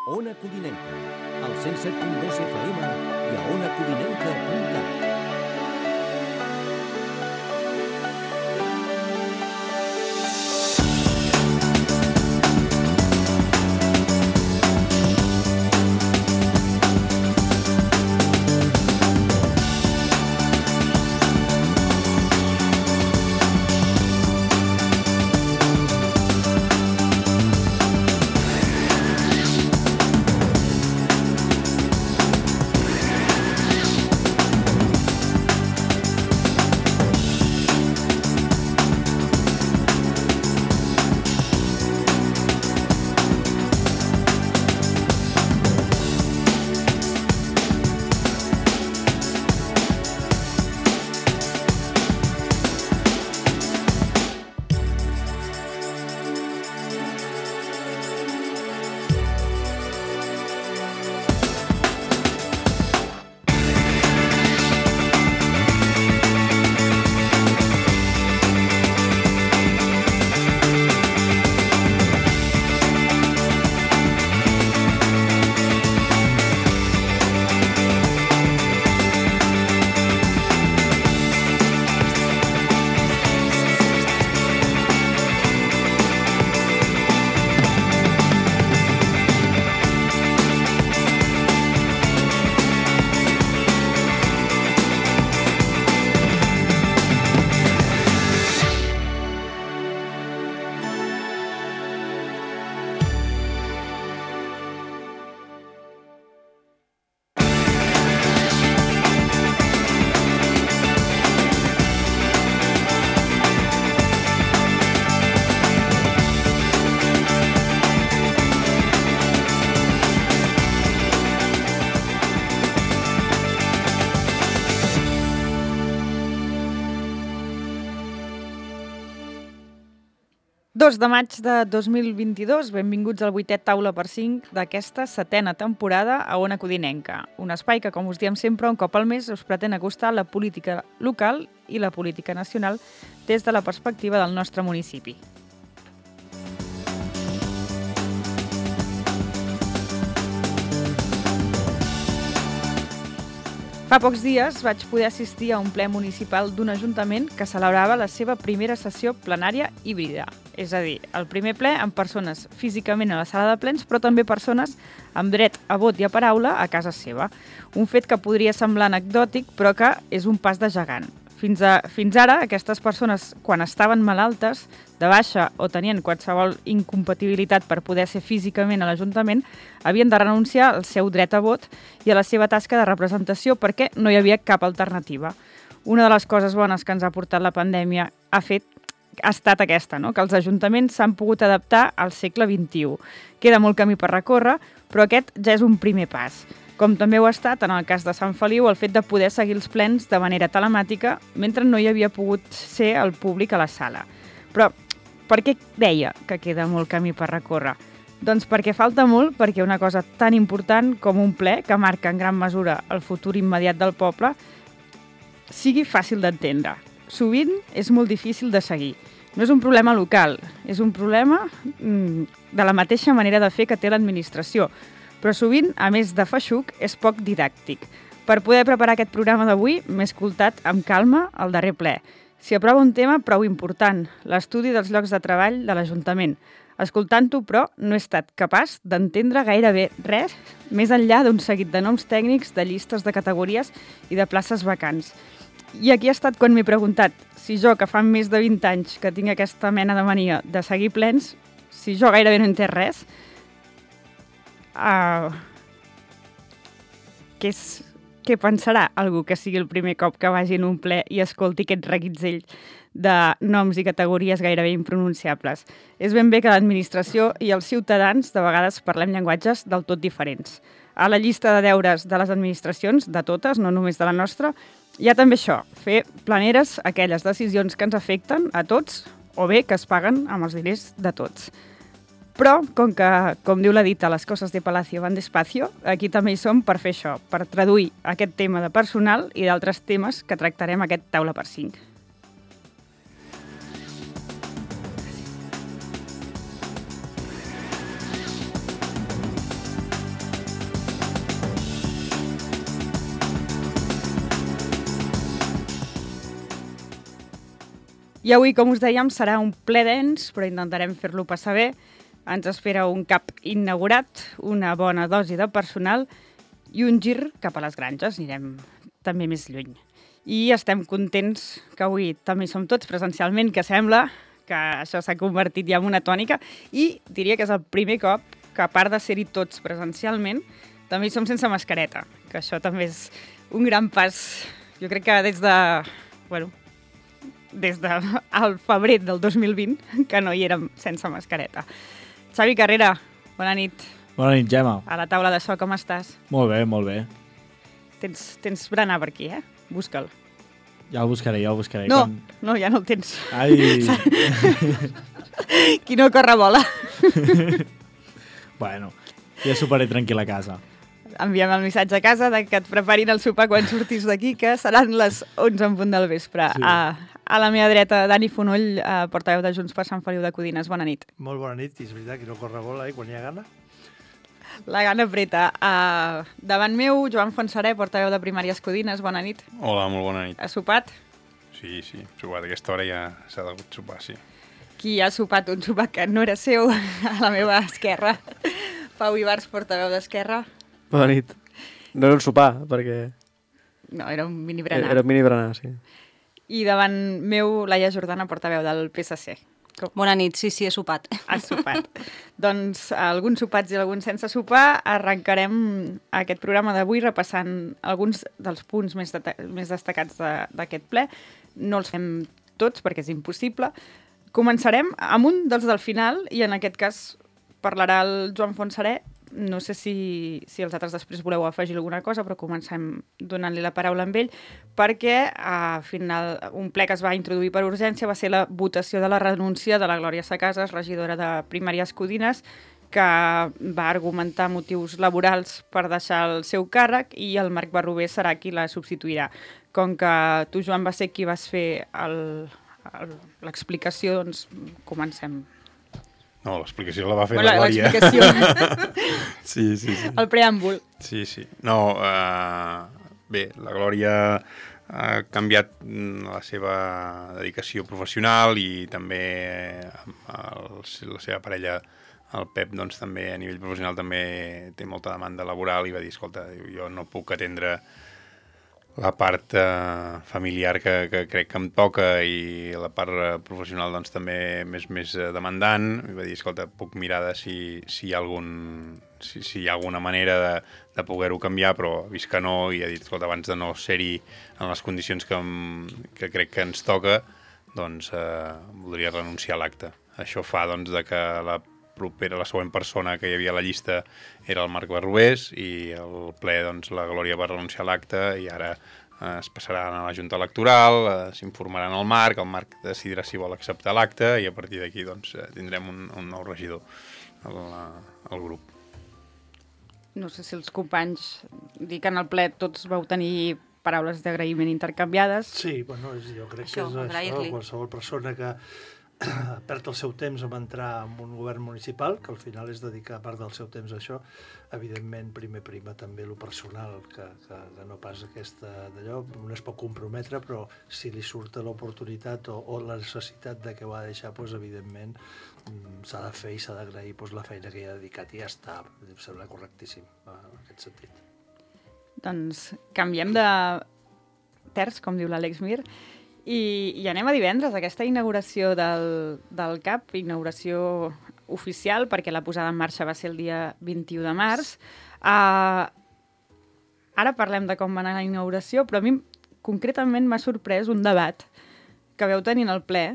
Ona Codinenca, al 107.2 FM i a onacodinenca.cat. De maig de 2022, benvinguts al 8è Taula per 5 d'aquesta 7a temporada a Ona Codinenca, un espai que, com us diem sempre, un cop al mes us pretén acostar la política local i la política nacional des de la perspectiva del nostre municipi. Fa pocs dies vaig poder assistir a un ple municipal d'un ajuntament que celebrava la seva primera sessió plenària híbrida. És a dir, el primer ple amb persones físicament a la sala de plens, però també persones amb dret a vot i a paraula a casa seva. Un fet que podria semblar anecdòtic, però que és un pas de gegant. Fins ara, aquestes persones, quan estaven malaltes, de baixa o tenien qualsevol incompatibilitat per poder ser físicament a l'Ajuntament, havien de renunciar al seu dret a vot i a la seva tasca de representació perquè no hi havia cap alternativa. Una de les coses bones que ens ha portat la pandèmia ha estat aquesta, no? Que els ajuntaments s'han pogut adaptar al segle XXI. Queda molt camí per recórrer, però aquest ja és un primer pas. Com també ho ha estat, en el cas de Sant Feliu, el fet de poder seguir els plens de manera telemàtica mentre no hi havia pogut ser el públic a la sala. Però per què deia que queda molt camí per recórrer? Doncs perquè falta molt perquè una cosa tan important com un ple, que marca en gran mesura el futur immediat del poble, sigui fàcil d'entendre. Sovint és molt difícil de seguir. No és un problema local, és un problema de la mateixa manera de fer que té l'administració, però sovint, a més de feixuc, és poc didàctic. Per poder preparar aquest programa d'avui, m'he escoltat amb calma el darrer ple. S'hi aprova un tema prou important, l'estudi dels llocs de treball de l'Ajuntament. Escoltant-ho, però, no he estat capaç d'entendre gairebé res més enllà d'un seguit de noms tècnics, de llistes de categories i de places vacants. I aquí ha estat quan m'he preguntat si jo, que fa més de 20 anys que tinc aquesta mena de mania de seguir plens, si jo gairebé no he entès res, què pensarà algú que sigui el primer cop que vagi en un ple i escolti aquest reguitzell de noms i categories gairebé impronunciables? És ben bé que l'administració i els ciutadans de vegades parlem llenguatges del tot diferents. A la llista de deures de les administracions, de totes, no només de la nostra, hi ha també això, fer planeres aquelles decisions que ens afecten a tots o bé que es paguen amb els diners de tots. Però, com diu la dita, les coses de Palacio van despacio, aquí també hi som per fer això, per traduir aquest tema de personal i d'altres temes que tractarem aquest Taula per 5. I avui, com us dèiem, serà un ple dens, però intentarem fer-lo passar bé. Ens espera un CAP inaugurat, una bona dosi de personal i un gir cap a les granges. Anirem també més lluny. I estem contents que avui també hi som tots presencialment, que sembla que això s'ha convertit ja en una tònica, i diria que és el primer cop que, a part de ser-hi tots presencialment, també hi som sense mascareta, que això també és un gran pas. Jo crec que des del febrer del 2020 que no hi érem sense mascareta. Xavi Carrera, bona nit. Bona nit, Gemma. A la taula de so, com estàs? Molt bé, molt bé. Tens berenar per aquí, Busca'l. Ja el buscaré. No, ja no el tens. Ai! Qui no corre bola. Bueno, ja soparé tranquil a casa. Enviem el missatge a casa de que et preparin el sopar quan surtis d'aquí, que seran les 11 en punt del vespre. Sí. A la meva dreta, Dani Fonoll, portaveu de Junts per Sant Feliu de Codines. Bona nit. Molt bona nit, i és veritat que no corre bola, quan hi ha gana. La gana preta. Davant meu, Joan Fontserè, portaveu de Primàries Codines. Bona nit. Hola, molt bona nit. Has sopat? Sí, sopat. A aquesta hora ja s'ha degut sopar, sí. Qui ha sopat un sopar que no era seu a la meva esquerra? Pau Ibars, portaveu d'Esquerra. Bona nit. No era un sopar, perquè... No, era un mini berenar. Era un mini berenar, sí. I davant meu, Laia Jordana, portaveu del PSC. Bona nit, sí, he sopat. Has sopat. Doncs alguns sopats i alguns sense sopar. Arrencarem aquest programa d'avui repassant alguns dels punts més destacats d'aquest ple. No els fem tots perquè és impossible. Començarem amb un dels del final i en aquest cas parlarà el Joan Fontserè. No sé si els altres després voleu afegir alguna cosa, però comencem donant-li la paraula amb ell, perquè al final un ple que es va introduir per urgència va ser la votació de la renúncia de la Glòria Sacasas, regidora de Primàries Codines, que va argumentar motius laborals per deixar el seu càrrec, i el Marc Barrober serà qui la substituirà. Com que tu, Joan, va ser qui vas fer l'explicació, doncs comencem. No, l'explicació la va fer la Glòria. L'explicació. Sí. El preàmbul. Sí. No, bé, la Glòria ha canviat la seva dedicació professional i també la seva parella, el Pep, doncs també a nivell professional també té molta demanda laboral i va dir, escolta, jo no puc atendre la part familiar que crec que em toca i la part professional doncs també més demandant. I va dir, escolta, puc mirar de si hi ha alguna manera de poder-ho canviar, però ha vist que no, i ha dit, escolta, abans de no ser-hi en les condicions que crec que ens toca, doncs voldria renunciar a l'acte. Això fa doncs de que la següent persona que hi havia a la llista era el Marc Barrobés, i el ple, doncs, la Glòria va renunciar a l'acte i ara es passarà a la Junta Electoral, s'informarà el Marc decidirà si vol acceptar l'acte i a partir d'aquí doncs, tindrem un nou regidor al grup. No sé si els companys, dic que en el ple tots vau tenir paraules d'agraïment intercanviades. Sí, bueno, jo crec que és això, qualsevol persona que perd el seu temps en entrar en un govern municipal, que al final és dedicar part del seu temps a això, evidentment primer prima també el personal, que no pas aquesta d'allò, un es pot comprometre, però si li surt l'oportunitat o la necessitat de que ho ha de deixar, doncs evidentment s'ha de fer i s'ha d'agrair la feina que hi ha dedicat i ja està, em sembla correctíssim en aquest sentit. Doncs canviem de terç, com diu l'Àlex Mir, i anem a divendres, aquesta inauguració del CAP, inauguració oficial, perquè la posada en marxa va ser el dia 21 de març. Ara parlem de com va anar la inauguració, però a mi concretament m'ha sorprès un debat que veu tenir en el ple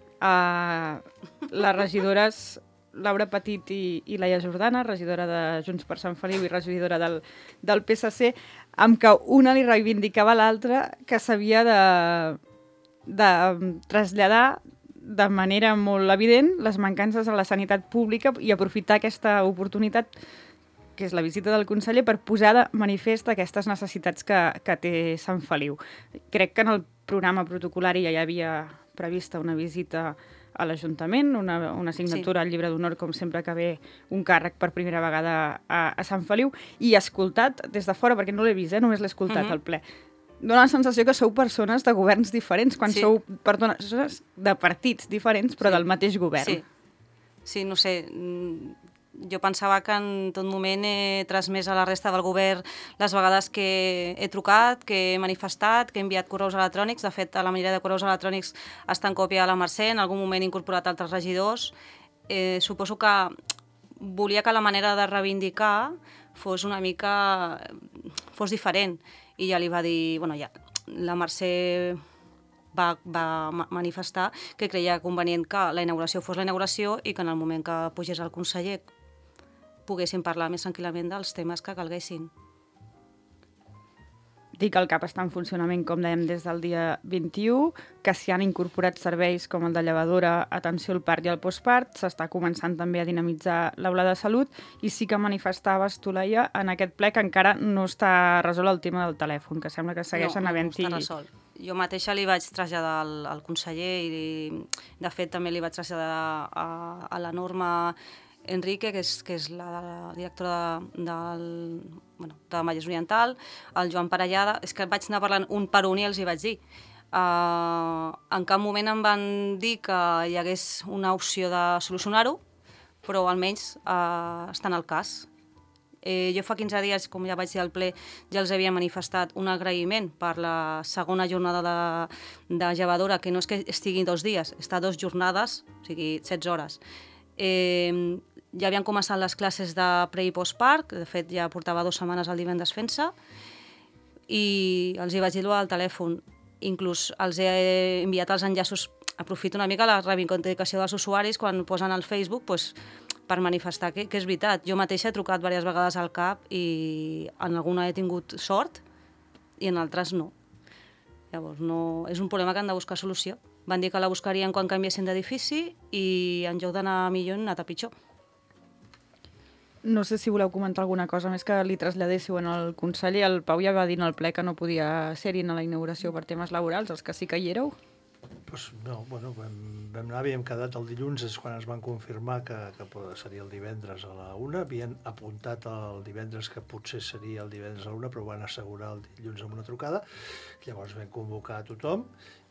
les regidores Laura Petit i Laia Jordana, regidora de Junts per Sant Feliu i regidora del PSC, amb què una li reivindicava a l'altra que s'havia de traslladar de manera molt evident les mancances a la sanitat pública i aprofitar aquesta oportunitat, que és la visita del conseller, per posar de manifest aquestes necessitats que té Sant Feliu. Crec que en el programa protocolari ja hi havia prevista una visita a l'Ajuntament, una signatura al llibre d'honor, com sempre que ve un càrrec per primera vegada a Sant Feliu, i escoltat des de fora, perquè no l'he vist, només l'he escoltat al ple. dona la sensació que sou persones de governs diferents, quan Sí. sou persones de partits diferents, però Sí. del mateix govern. Sí, no sé, jo pensava que en tot moment he transmès a la resta del govern les vegades que he trucat, que he manifestat, que he enviat correus electrònics. De fet, a la majoria de correus electrònics està en còpia a la Mercè, en algun moment he incorporat altres regidors. Suposo que volia que la manera de reivindicar fos una mica... fos diferent. I ja li va dir... Bueno, ja, la Mercè va manifestar que creia convenient que la inauguració fos la inauguració i que en el moment que pugés el conseller poguessin parlar més tranquil·lament dels temes que calguessin. Dic que el CAP està en funcionament, com dèiem, des del dia 21, que s'hi han incorporat serveis com el de llevadora, atenció al part i al postpart, s'està començant també a dinamitzar l'aula de salut, i sí que manifestaves, tu, Laia, en aquest ple que encara no està resolt el tema del telèfon, que sembla que segueixen havent-hi... No està resolt. Jo mateixa li vaig traslladar al conseller i, de fet, també li vaig traslladar a la Norma Enrique, que és la directora de Vallès Oriental, el Joan Parellada. És que vaig anar parlant un per un i els hi vaig dir. En cap moment em van dir que hi hagués una opció de solucionar-ho, però almenys està en el cas. Jo fa 15 dies, com ja vaig dir al ple, ja els havia manifestat un agraïment per la segona jornada de llevadora, que no és que estigui 2 dies, està 2 jornades, o sigui, 16 hores. Ja havien començat les classes de pre i postpart, de fet ja portava 2 setmanes el divendres fent-se, i els hi vaig dir al telèfon. Inclús els he enviat els enllaços, aprofito una mica la reivindicació dels usuaris quan posen al Facebook, per manifestar que és veritat. Jo mateixa he trucat diverses vegades al CAP i en alguna he tingut sort i en altres no. Llavors, és un problema que han de buscar solució. Van dir que la buscarien quan canviessin d'edifici i en lloc d'anar millor han anat a pitjor. No sé si voleu comentar alguna cosa més que li traslladéssiu al conseller. El Pau ja va dir en el ple que no podia ser-hi a la inauguració per temes laborals, els que sí que hi éreu. Pues no, bueno, vam anar, havíem quedat el dilluns, és quan es van confirmar que seria el divendres a la 1. Havien apuntat el divendres que potser seria el divendres a la 1, però ho van assegurar el dilluns amb una trucada. Llavors vam convocar a tothom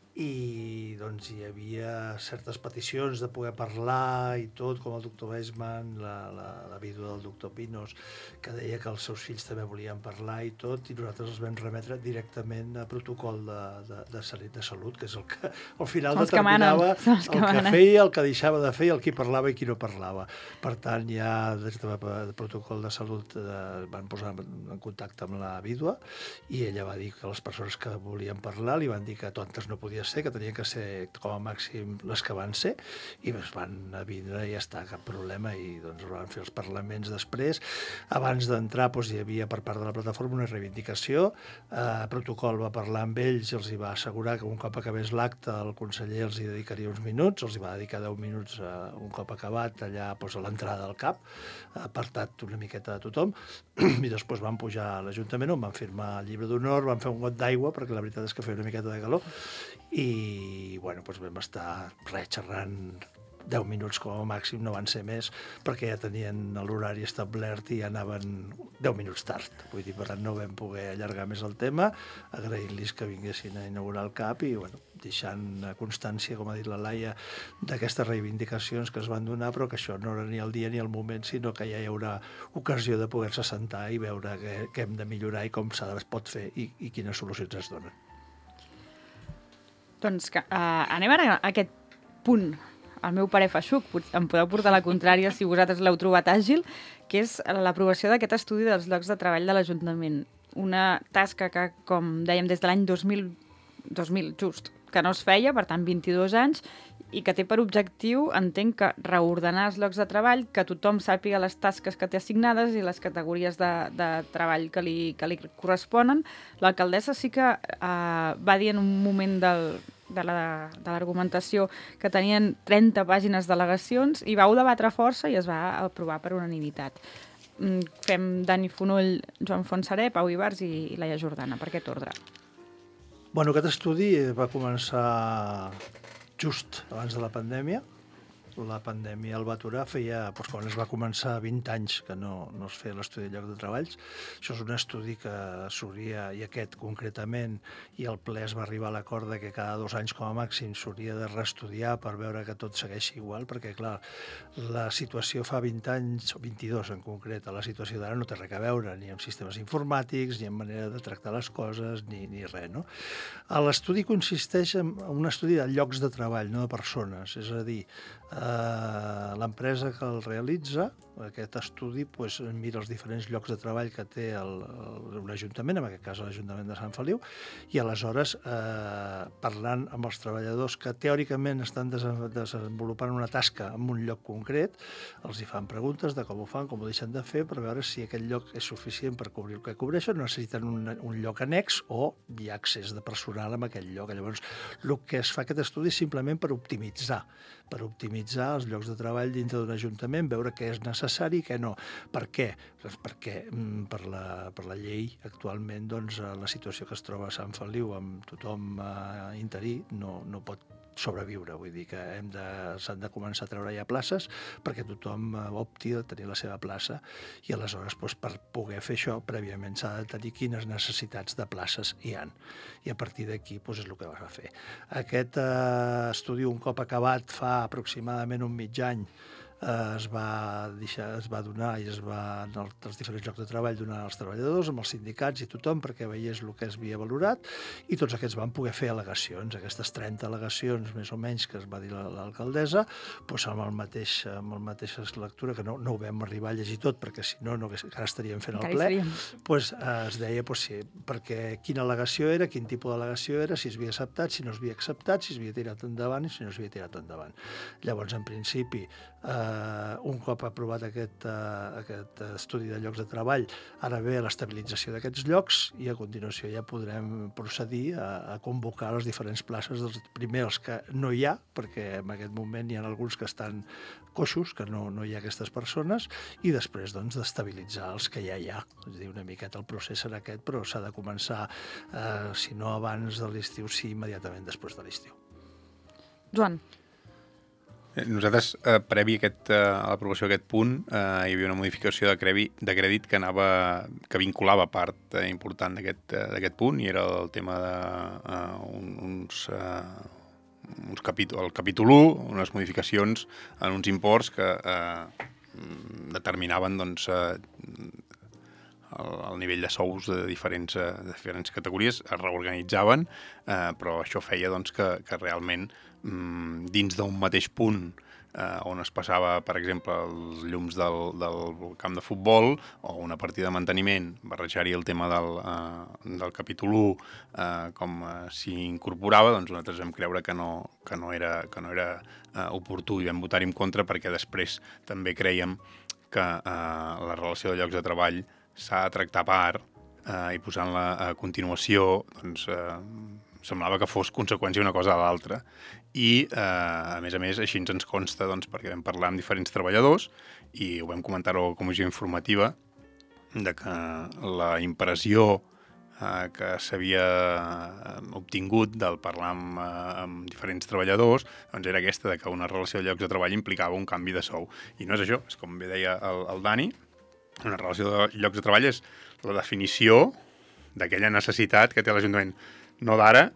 i doncs hi havia certes peticions de poder parlar i tot, com el doctor Weisman, la vídua del doctor Pinos, que deia que els seus fills també volien parlar i tot, i nosaltres els vam remetre directament a protocol de salut, que és el que al final determinava el que feia, el que deixava de fer, el qui parlava i qui no parlava. Per tant, ja des de protocol de salut van posar en contacte amb la vídua i ella va dir que les persones que volien parlar li van dir que tontes no podia ser, que tenien que ser com a màxim les que van ser, i es van vindre i ja està, cap problema, i doncs van fer els parlaments després. Abans d'entrar hi havia per part de la plataforma una reivindicació, protocol va parlar amb ells i els hi va assegurar que un cop acabés l'acte el conseller els hi dedicaria uns minuts, els hi va dedicar 10 minuts un cop acabat allà a l'entrada del CAP, apartat una miqueta de tothom, i després van pujar a l'Ajuntament on van firmar el llibre d'honor, van fer un got d'aigua perquè la veritat és que feia una miqueta de calor, i bueno, vam estar xerrant 10 minuts com a màxim, no van ser més, perquè ja tenien l'horari establert i ja anaven 10 minuts tard. Vull dir, per tant, no vam poder allargar més el tema, agraint-los que vinguessin a inaugurar el CAP i bueno, deixant constància, com ha dit la Laia, d'aquestes reivindicacions que es van donar, però que això no era ni el dia ni el moment, sinó que ja hi haurà ocasió de poder-se sentar i veure què hem de millorar i com es pot fer i quines solucions es donen. Doncs anem ara a aquest punt, el meu parer feixuc, em podeu portar la contrària si vosaltres l'heu trobat àgil, que és l'aprovació d'aquest estudi dels llocs de treball de l'Ajuntament. Una tasca que, com dèiem, des de l'any 2000 just, que no es feia, per tant 22 anys, i que té per objectiu, entenc, que reordenar els llocs de treball, que tothom sàpiga les tasques que té assignades i les categories de treball que li corresponen. L'alcaldessa sí que va dir en un moment de l'argumentació que tenien 30 pàgines d'al·legacions i vau debatre força i es va aprovar per unanimitat. Fem Dani Fonoll, Joan Fontserè, Pau Ibars i Laia Jordana. Per aquest ordre? Bueno, aquest estudi va començar just abans de la pandèmia. la pandèmia el va aturar, quan es va començar 20 anys que no es feia l'estudi de lloc de treballs. Això és un estudi que s'hauria, i aquest concretament, i el ple es va arribar a l'acord que cada 2 anys com a màxim s'hauria de reestudiar per veure que tot segueixi igual, perquè clar, la situació fa 20 anys, o 22 en concret, la situació d'ara no té res a veure ni amb sistemes informàtics, ni en manera de tractar les coses, ni res, no? L'estudi consisteix en un estudi de llocs de treball, no de persones, és a dir, l'empresa que el realitza, aquest estudi, mira els diferents llocs de treball que té un ajuntament, en aquest cas l'Ajuntament de Sant Feliu, i aleshores, parlant amb els treballadors que teòricament estan desenvolupant una tasca en un lloc concret, els hi fan preguntes de com ho fan, com ho deixen de fer, per veure si aquest lloc és suficient per cobrir el que cobreixen, o necessiten un lloc annex o hi ha accés de personal en aquell lloc. Llavors, el que es fa aquest estudi és simplement per optimitzar els llocs de treball dintre d'un ajuntament, veure què és necessari i què no. Per què? Doncs perquè per la llei actualment la situació que es troba a Sant Feliu amb tothom interí no pot sobreviure, vull dir que s'han de començar a treure ja places perquè tothom opti a tenir la seva plaça i aleshores per poder fer això prèviament s'ha de tenir quines necessitats de places hi han i a partir d'aquí és el que va fer. Aquest estudi un cop acabat fa aproximadament un mig any es va donar i en els diferents llocs de treball donar als treballadors, amb els sindicats i tothom perquè veiés el que es havia valorat i tots aquests van poder fer al·legacions, aquestes 30 al·legacions més o menys que es va dir l'alcaldessa, amb la mateixa lectura, que no ho vam arribar a llegir tot perquè si no encara estaríem fent el ple, es deia perquè quina al·legació era, quin tipus d'al·legació era, si es havia acceptat, si no es havia acceptat, si es havia tirat endavant i si no es havia tirat endavant. Llavors, en principi, un cop aprovat aquest estudi de llocs de treball, ara ve l'estabilització d'aquests llocs i a continuació ja podrem procedir a convocar les diferents places dels primers que no hi ha, perquè en aquest moment hi ha alguns que estan coixos, que no hi ha aquestes persones, i després d'estabilitzar els que ja hi ha. És a dir, una miqueta el procés serà aquest, però s'ha de començar, si no abans de l'estiu, sí immediatament després de l'estiu. Joan. Nosaltres, previ a l'aprovació d'aquest punt, hi havia una modificació de crèdit que vinculava part important d'aquest punt, i era el tema el capítol 1, unes modificacions en uns imports que determinaven el nivell de sous de diferents categories, es reorganitzaven, però això feia que realment dins d'un mateix punt on es passava, per exemple, els llums del camp de futbol o una partida de manteniment, barrejar-hi el tema del capítol 1 com s'hi incorporava, doncs nosaltres vam creure que no era oportú i vam votar-hi en contra perquè després també creiem que la relació de llocs de treball s'ha de tractar a part i posant-la a continuació semblava que fos conseqüència una cosa a l'altra i a més així ens consta perquè vam parlar amb diferents treballadors i ho vam comentar a la comissió informativa de que la impressió que s'havia obtingut del parlar amb diferents treballadors era aquesta, de que una relació de llocs de treball implicava un canvi de sou i no és això, és com bé deia el Dani, una relació de llocs de treball és la definició d'aquella necessitat que té l'Ajuntament, no d'ara,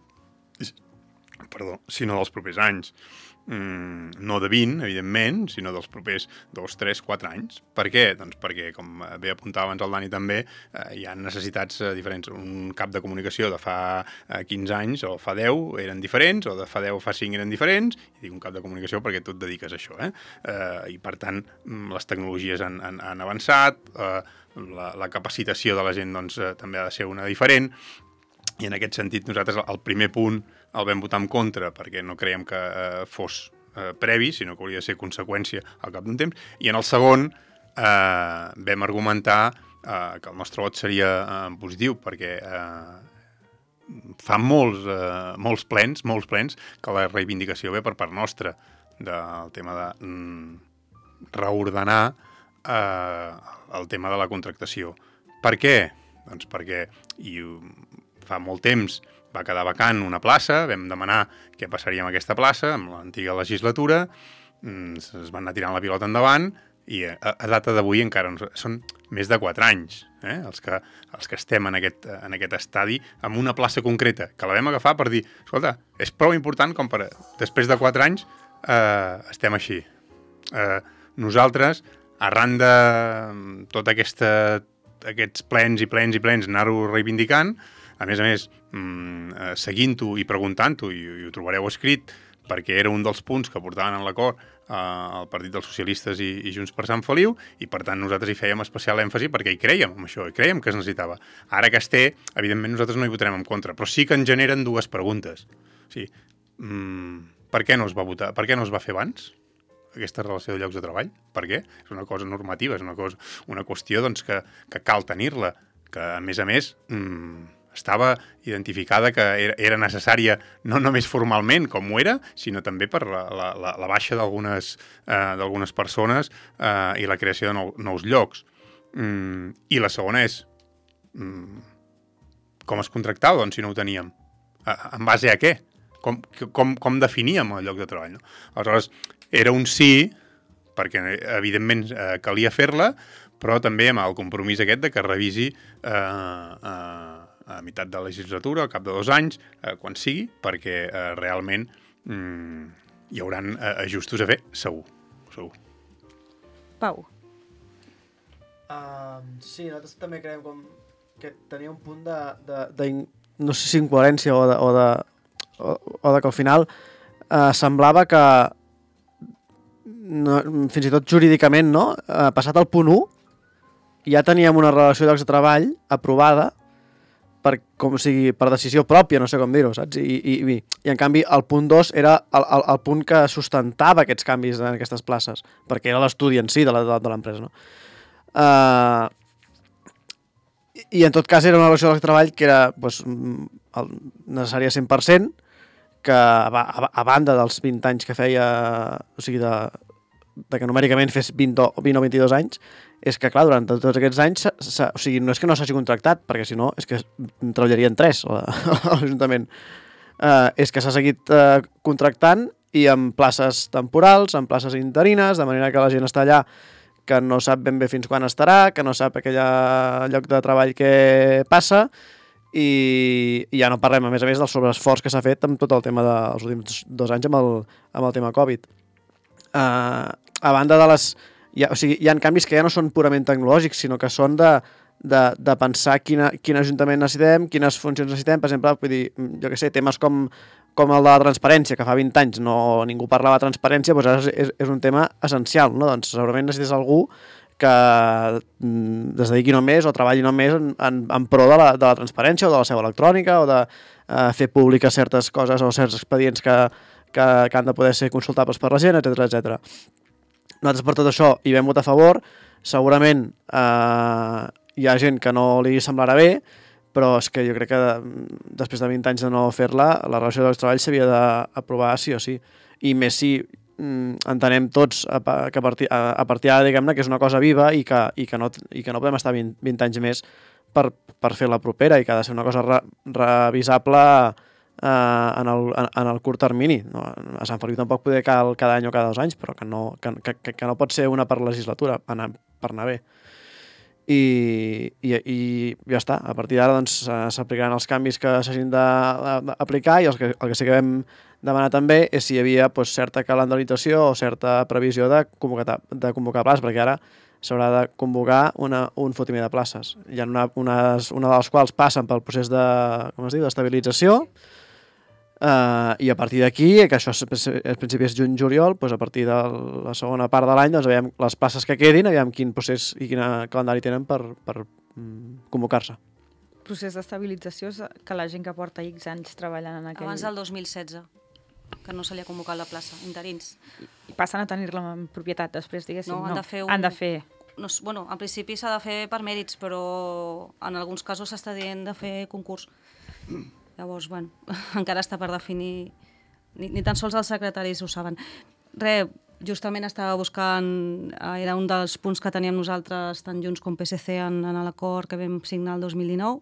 sinó dels propers anys. No de 20, evidentment, sinó dels propers 2, 3, 4 anys. Per què? Doncs perquè, com bé apuntava abans el Dani també, hi ha necessitats diferents. Un cap de comunicació de fa 15 anys o fa 10 eren diferents, o de fa 10 o fa 5 eren diferents, i dic un cap de comunicació perquè tu et dediques a això, i per tant les tecnologies han avançat, la capacitació de la gent també ha de ser una diferent, i en aquest sentit nosaltres el primer punt el vam votar en contra perquè no creiem que fos previ, sinó que hauria de ser conseqüència al cap d'un temps, i en el segon vam argumentar que el nostre vot seria positiu perquè fa molts plens que la reivindicació ve per part nostra del tema de reordenar el tema de la contractació. Per què? Doncs perquè fa molt temps va quedar vacant una plaça, vam demanar què passaria amb aquesta plaça, amb l'antiga legislatura, es van anar tirant la pilota endavant i a data d'avui encara són més de 4 anys els que estem en aquest estadi amb una plaça concreta, que la vam agafar per dir, escolta, és prou important com per després de 4 anys estem així. Nosaltres, arran de tot aquests plens i plens i plens, anar-ho reivindicant, a més, seguint-ho i preguntant-ho, i ho trobareu escrit, perquè era un dels punts que portaven en l'acord el Partit dels Socialistes i Junts per Sant Feliu, i per tant nosaltres hi fèiem especial èmfasi perquè hi crèiem en això, hi crèiem que es necessitava. Ara que es té, evidentment nosaltres no hi votarem en contra, però sí que en generen dues preguntes. Sí, per què no es va votar? Per què no es va fer abans aquesta relació de llocs de treball? Per què? És una cosa normativa, és una qüestió doncs, que cal tenir-la, que a més estava identificada que era necessària no només formalment, com ho era, sinó també per la baixa d'algunes persones i la creació de nous llocs. I la segona és com es contractava, doncs, si no ho teníem? En base a què? Com definíem el lloc de treball? No? Aleshores, era un sí, perquè evidentment calia fer-la, però també amb el compromís aquest de que revisi a meitat de la legislatura, al cap de 2 anys, quan sigui, perquè realment hi hauran ajustos a fer, segur. Pau. Sí, nosaltres també creiem que tenia un punt de no sé si incoherència o de que al final semblava que fins i tot jurídicament, no? Passat el punt 1, ja teníem una relació de llocs de treball aprovada per decisió pròpia, no sé com dir-ho, saps? I en canvi el punt 2 era el punt que sustentava aquests canvis en aquestes places, perquè era l'estudi en si de l'empresa, no? I en tot cas era una relació de treball que era necessària 100%, que a banda dels 20 anys que feia, o sigui, de que numèricament fes 20 o 22 anys, és que, clar, durant tots aquests anys, o sigui, no és que no s'hagi contractat, perquè si no, és que treballarien 3 a l'Ajuntament. És que s'ha seguit contractant i amb places temporals, amb places interines, de manera que la gent està allà que no sap ben bé fins quan estarà, que no sap aquell lloc de treball que passa, i ja no parlem, a més del sobreesforç que s'ha fet amb tot el tema dels últims 2 anys amb el tema Covid. A banda de les... O sigui, hi ha canvis que ja no són purament tecnològics, sinó que són de pensar quin ajuntament necessitem, quines funcions necessitem. Per exemple, vull dir, jo què sé, temes com el de la transparència, que fa 20 anys ningú parlava de transparència, doncs ara és un tema essencial, no? Doncs segurament necessites algú que es dediqui només o treballi només en pro de la transparència o de la seu electrònica o de fer públiques certes coses o certs expedients que han de poder ser consultables per la gent, etc. Nosaltres per tot això hi vam votar a favor. Segurament hi ha gent que no li semblarà bé, però és que jo crec que després de 20 anys de no fer-la, la relació de treball s'havia d'aprovar sí o sí. I més si entenem tots que a partir d'ara, diguem-ne, que és una cosa viva i que no podem estar 20 anys més per fer la propera i que ha de ser una cosa revisable en el curt termini. A Sant Feliu tampoc poder cada any o cada 2 anys, però que no pot ser una per legislatura per anar bé. I ja està. A partir d'ara s'aplicaran els canvis que s'hagin d'aplicar i el que sí que vam demanar també és si hi havia certa calendarització o certa previsió de convocar places, perquè ara s'haurà de convocar un fotiment de places. Hi ha una de les quals passen pel procés d'estabilització, i a partir d'aquí, que això al principi és juny-juliol, a partir de la segona part de l'any veiem les places que quedin, aviam quin procés i quin calendari tenen per convocar-se. Procés d'estabilització és que la gent que porta X anys treballant en aquell... Abans del 2016, que no se li ha convocat la plaça, interins. I passen a tenir-la en propietat després, diguéssim. No, han de fer... Bueno, en principi s'ha de fer per mèrits, però en alguns casos s'està dient de fer concurs. Llavors, bueno, encara està per definir... Ni tan sols els secretaris ho saben. Justament estava buscant... Era un dels punts que teníem nosaltres, tant Junts com PSC, en l'acord que vam signar el 2019.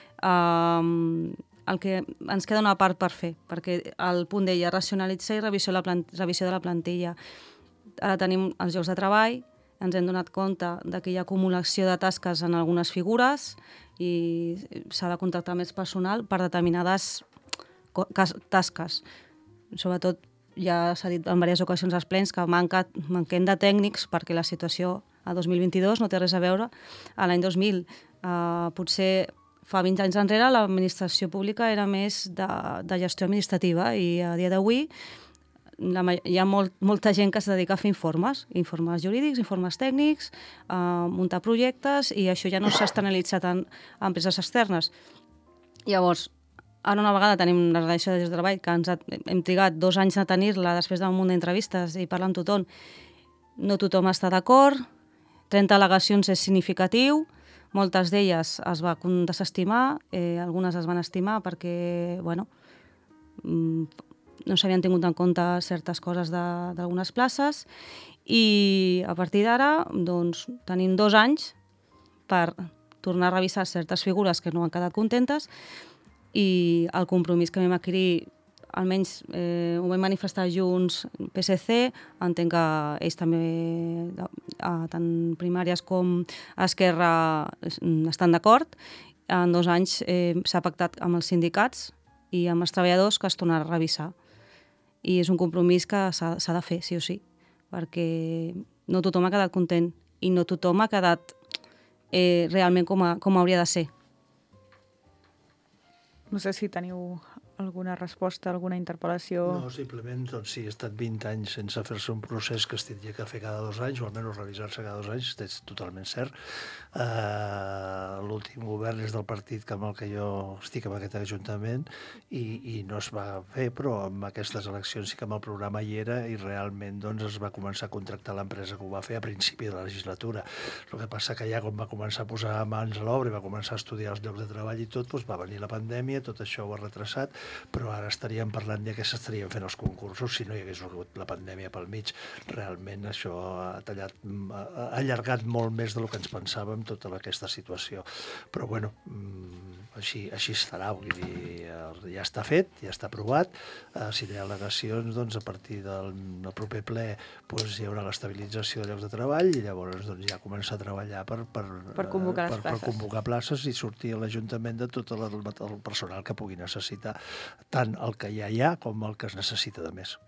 El que ens queda una part per fer, perquè el punt deia racionalitzar i revisió de la plantilla. ara tenim els llocs de treball, ens hem donat compte que hi ha acumulació de tasques en algunes figures i s'ha de contractar més personal per determinades tasques. Sobretot, ja s'ha dit en diverses ocasions als plens que manquem de tècnics perquè la situació a 2022 no té res a veure a l'any 2000. Potser fa 20 anys enrere l'administració pública era més de gestió administrativa i a dia d'avui hi ha molta gent que es dedica a fer informes jurídics, informes tècnics, muntar projectes, i això ja no s'externalitza tant a empreses externes. Llavors, ara una vegada tenim la relació de treball, que hem trigat 2 anys a tenir-la després d'un munt d'entrevistes i parlar amb tothom, no tothom està d'acord, 30 al·legacions és significatiu, moltes d'elles es va desestimar, algunes es van estimar perquè, no s'havien tingut en compte certes coses d'algunes places, i a partir d'ara tenim 2 anys per tornar a revisar certes figures que no han quedat contentes, i el compromís que vam adquirir, almenys ho vam manifestar junts PSC, entenc que ells també, tant primàries com Esquerra, estan d'acord. En 2 anys s'ha pactat amb els sindicats i amb els treballadors que es tornarà a revisar. I és un compromís que s'ha de fer, sí o sí, perquè no tothom ha quedat content i no tothom ha quedat realment com hauria de ser. No sé si teniu alguna resposta, alguna interpel·lació... No, simplement, sí, he estat 20 anys sense fer-se un procés que es tindria que fer cada 2 anys, o almenys revisar-se cada 2 anys, és totalment cert. L'últim govern és del partit amb el que jo estic en aquest ajuntament i no es va fer, però amb aquestes eleccions sí que amb el programa hi era i realment es va començar a contractar l'empresa que ho va fer a principi de la legislatura. El que passa que ja quan va començar a posar mans a l'obra i va començar a estudiar els llocs de treball i tot, va venir la pandèmia, tot això ho ha retrasat, però ara estaríem parlant ja que s'estarien fent els concursos si no hi hagués hagut la pandèmia pel mig. Realment això ha allargat molt més del que ens pensàvem tota aquesta situació. Però bueno, així estarà, vull dir, ja està fet, ja està aprovat. Si hi ha al·legacions, a partir del proper ple hi haurà l'estabilització de llocs de treball i llavors ja començar a treballar per convocar places i sortir a l'Ajuntament de tot el personal que pugui necessitar, tant el que ja hi ha com el que es necessita de més.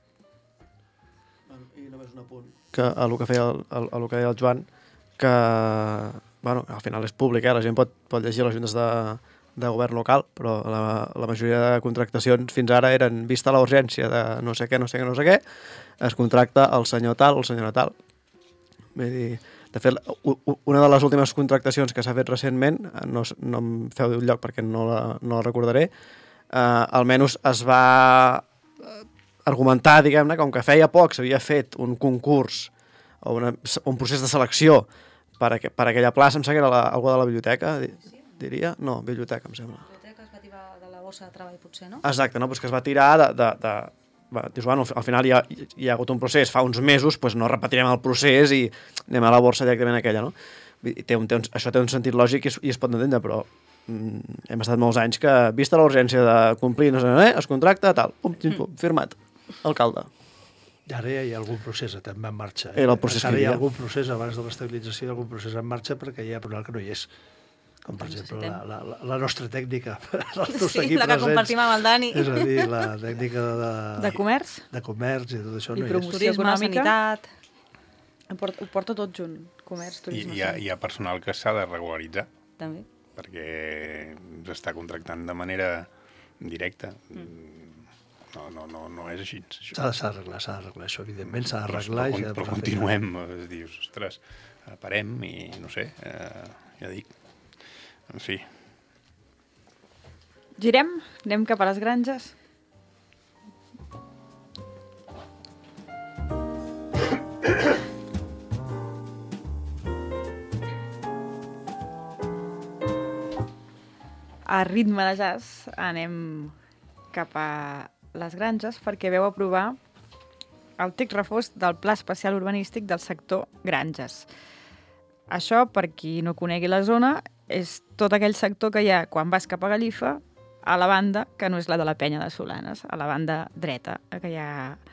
I només un apunt. Que a el que deia el Joan, que al final és públic, la gent pot llegir les juntes de govern local, però la majoria de contractacions fins ara eren vista la urgència de no sé què, es contracta el senyor tal o el senyora tal. Vull dir, de fet, una de les últimes contractacions que s'ha fet recentment, no em feu d'un lloc perquè no la recordaré, almenys es va argumentar, diguem-ne, com que feia poc s'havia fet un concurs o un procés de selecció per aquella plaça, em sembla que era algú de la biblioteca, diria? No, biblioteca, em sembla. La biblioteca es va tirar de la bossa de treball, potser, no? Exacte, no? Pues que es va tirar dius, al final hi ha hagut un procés fa uns mesos, no repetirem el procés i anem a la borsa directament aquella, no? Això té un sentit lògic i es pot entendre, però hem estat molts anys que, vista la urgència de complir, no sé, es contracta, tal, firmat, alcalde. I ara ja hi ha algun procés també en marxa. Era el procés ara hi ha algun procés, abans de l'estabilització, hi ha algun procés en marxa perquè hi ha personal que no hi és. Com, per exemple, la nostra tècnica. Sí, la que compartim amb el Dani. És a dir, la tècnica de comerç. De comerç i tot això no hi és. I promoció econòmica. Ho porta tot junt, comerç, turisme. I hi ha personal que s'ha de regularitzar. També. Perquè s'està contractant de manera directa. No és així. S'ha d'arreglar això, evidentment, s'ha d'arreglar. Però continuem, dius, ostres, parem i no sé, ja dic. En fi. Girem? Anem cap a les granges? A ritme de jazz anem cap a les granges perquè veu aprovar el text refós del Pla Especial Urbanístic del sector Granges. Això, per qui no conegui la zona, és tot aquell sector que hi ha quan vas cap a Gallifa, a la banda, que no és la de la Penya de Solanes, a la banda dreta, que hi ha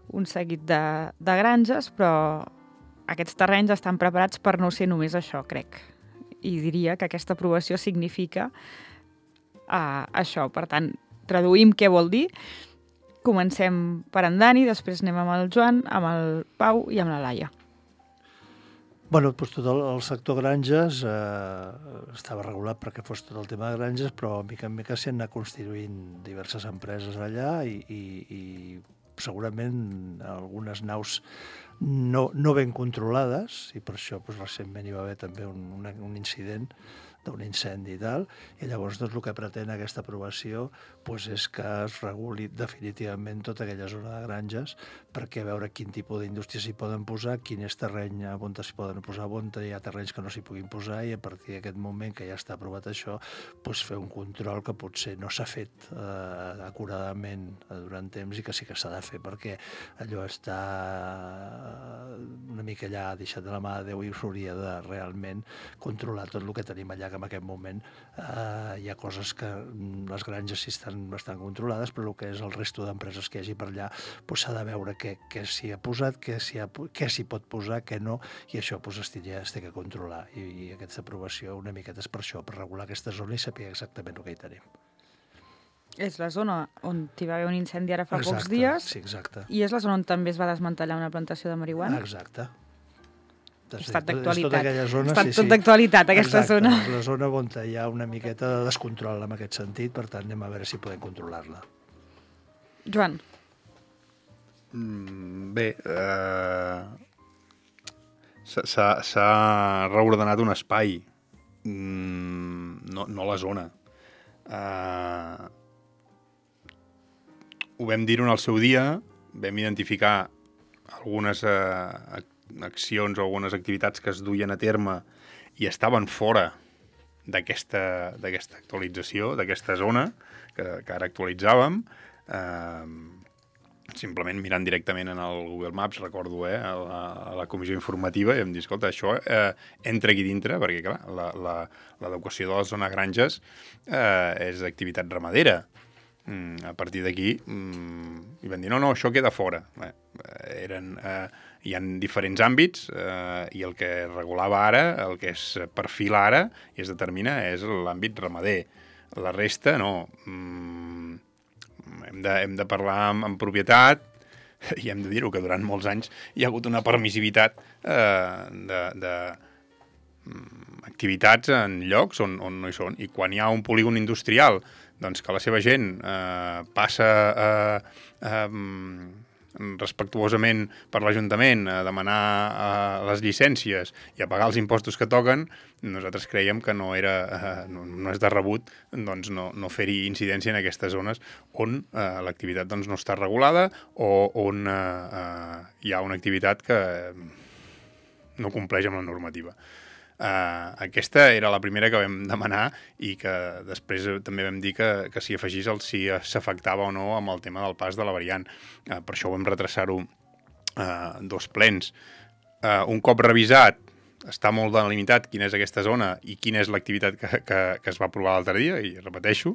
un seguit de granges, però aquests terrenys estan preparats per no ser només això, crec. I diria que aquesta aprovació significa això. Per tant, traduïm què vol dir. Comencem per en Dani, després anem amb el Joan, amb el Pau i amb la Laia. Bueno, doncs tot el sector granges estava regulat perquè fos tot el tema de granges, però mica en mica s'hi han anat constituint diverses empreses allà i segurament algunes naus no ben controlades, i per això doncs, recentment hi va haver també un incident d'un incendi i tal, i llavors doncs, el que pretén aquesta aprovació doncs, és que es reguli definitivament tota aquella zona de granges perquè veure quin tipus d'indústria s'hi poden posar, quin és terreny on s'hi poden posar, on hi ha terrenys que no s'hi puguin posar, i a partir d'aquest moment que ja està aprovat això, doncs, fer un control que potser no s'ha fet acuradament durant temps i que sí que s'ha de fer perquè allò està una mica allà deixat de la mà de Déu i s'hauria de realment controlar tot el que tenim allà, que en aquest moment hi ha coses que les granges sí estan bastant controlades, però el que és el resto d'empreses que hi hagi per allà doncs s'ha de veure què s'hi ha posat, què s'hi pot posar, què no, i això doncs, es té que controlar. I aquesta aprovació una miqueta és per això, per regular aquesta zona i saber exactament el que hi tenim. És la zona on hi va haver un incendi ara fa pocs dies, sí, exacte. I és la zona on també es va desmantellar una plantació de marihuana. Exacte. Estat d'actualitat. Tota aquella zona, tot d'actualitat, aquesta zona. És la zona on hi ha una miqueta de descontrol en aquest sentit, per tant anem a veure si podem controlar-la. Joan. Bé, s'ha reordenat un espai, no la zona. Ho vam dir-ho en el seu dia, vam identificar algunes accions o algunes activitats que es duien a terme i estaven fora d'aquesta actualització, d'aquesta zona que ara actualitzàvem, simplement mirant directament en el Google Maps, recordo, a la comissió informativa, i em dit, escolta, això entra aquí dintre, perquè clar, l'adequació de la zona granges és activitat ramadera. A partir d'aquí i van dir, no, això queda fora. Hi ha diferents àmbits i el que es regulava ara, el que es perfila ara i es determina és l'àmbit ramader. La resta, no. Hem de parlar amb propietat i hem de dir-ho que durant molts anys hi ha hagut una permissivitat d'activitats en llocs on no hi són. I quan hi ha un polígon industrial doncs que la seva gent passa respectuosament per l'Ajuntament a demanar les llicències i a pagar els impostos que toquen, nosaltres creiem que no és de rebut doncs no fer-hi incidència en aquestes zones on l'activitat doncs, no està regulada o on hi ha una activitat que no compleix amb la normativa. Aquesta era la primera que vam demanar i que després també vam dir que s'hi afegís si s'afectava o no amb el tema del pas de la variant. Per això vam retrasar-ho 2 plens. Un cop revisat, està molt delimitat quina és aquesta zona i quina és l'activitat que es va aprovar l'altre dia, i repeteixo,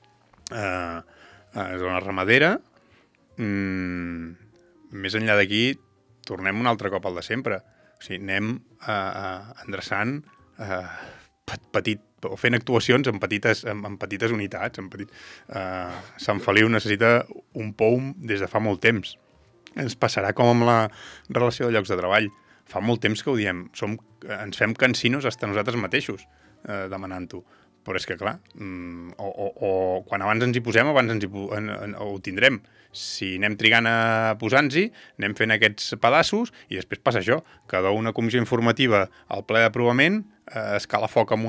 zona ramadera. Més enllà d'aquí, tornem un altre cop al de sempre. O sigui, anem endreçant fent actuacions en petites unitats. Sant Feliu necessita un POUM des de fa molt temps. Ens passarà com amb la relació de llocs de treball. Fa molt temps que ho diem. Ens fem cansinos fins nosaltres mateixos demanant-ho. Però és que, clar, o quan abans ens hi posem, abans ho tindrem. Si anem trigant a posar-nos-hi, anem fent aquests pedaços i després passa això, que d'una comissió informativa al ple d'aprovament es cala foc amb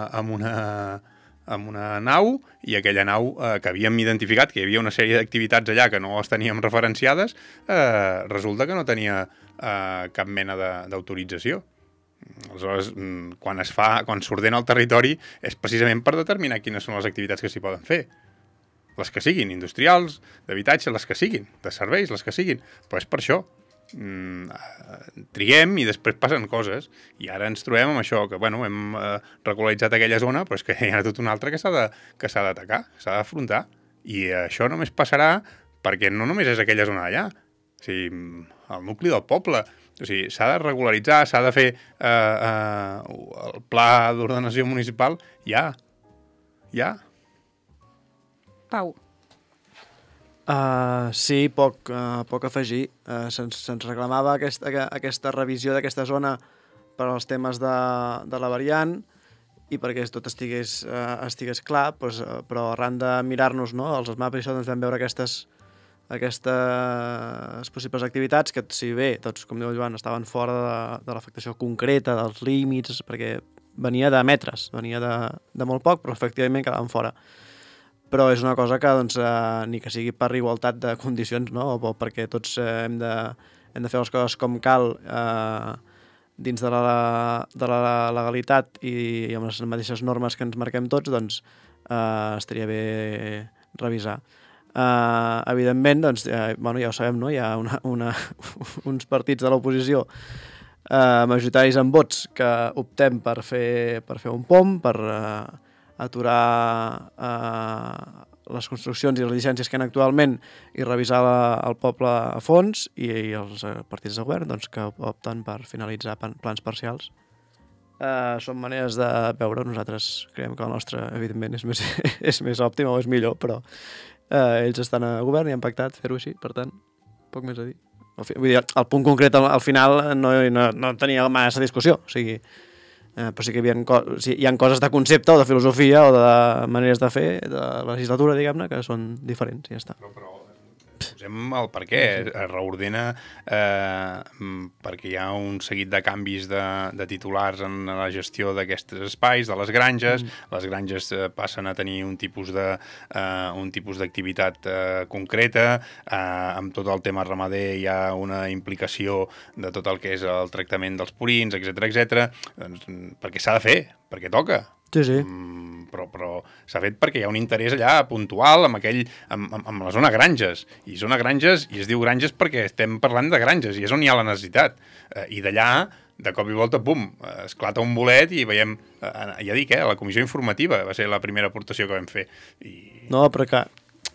una nau, i aquella nau que havíem identificat, que hi havia una sèrie d'activitats allà que no les teníem referenciades, resulta que no tenia cap mena d'autorització. Aleshores, quan s'ordena el territori és precisament per determinar quines són les activitats que s'hi poden fer. Les que siguin, industrials, d'habitatge, les que siguin, de serveis, les que siguin. Però és per això. Triguem i després passen coses. I ara ens trobem amb això, que bueno, hem regularitzat aquella zona, però és que hi ha tota una altra que s'ha d'atacar, s'ha d'afrontar. I això només passarà perquè no només és aquella zona d'allà, sigui, el nucli del poble. O sigui, s'ha de regularitzar, s'ha de fer el pla d'ordenació municipal. Ja. Pau. Sí, poc a afegir. Se'ns reclamava aquesta revisió d'aquesta zona per als temes de la variant i perquè tot estigués clar, doncs, però arran de mirar-nos, no, els mapes i això, doncs vam veure aquestes possibles activitats que, si bé, tots, com diu el Joan, estaven fora de l'afectació concreta, dels límits, perquè venia de metres, venia de molt poc, però efectivament quedaven fora. Però és una cosa que, doncs, ni que sigui per igualtat de condicions, no? O perquè tots hem de fer les coses com cal dins de la legalitat i amb les mateixes normes que ens marquem tots, doncs estaria bé revisar. Evidentment, doncs, bueno, ja ho sabem, no? Hi ha uns partits de l'oposició majoritaris en vots que optem per fer un POM, per aturar les construccions i les llicències que hi ha actualment i revisar el poble a fons, i els partits de govern, doncs, que opten per finalitzar plans parcials. Són maneres de veure. Nosaltres creiem que el nostre, evidentment, és més òptim o és millor, però ells estan a govern i han pactat fer-ho així, per tant, poc més a dir. Vull dir, el punt concret al final no tenia massa discussió, o sigui, però sí que hi ha coses de concepte o de filosofia o de maneres de fer de legislatura, diguem-ne, que són diferents, i ja està. Però posem el per què. Es reordena perquè hi ha un seguit de canvis de titulars en la gestió d'aquests espais, de les granges. Les granges passen a tenir un tipus d'activitat concreta. Amb tot el tema ramader hi ha una implicació de tot el que és el tractament dels purins, etc. Doncs, perquè s'ha de fer, perquè toca. Sí. Però s'ha fet perquè hi ha un interès allà puntual amb la zona granges. I zona granges, i es diu granges perquè estem parlant de granges, i és on hi ha la necessitat. I d'allà, de cop i volta, pum, esclata un bolet i veiem, ja dic, la comissió informativa va ser la primera aportació que vam fer. No, però que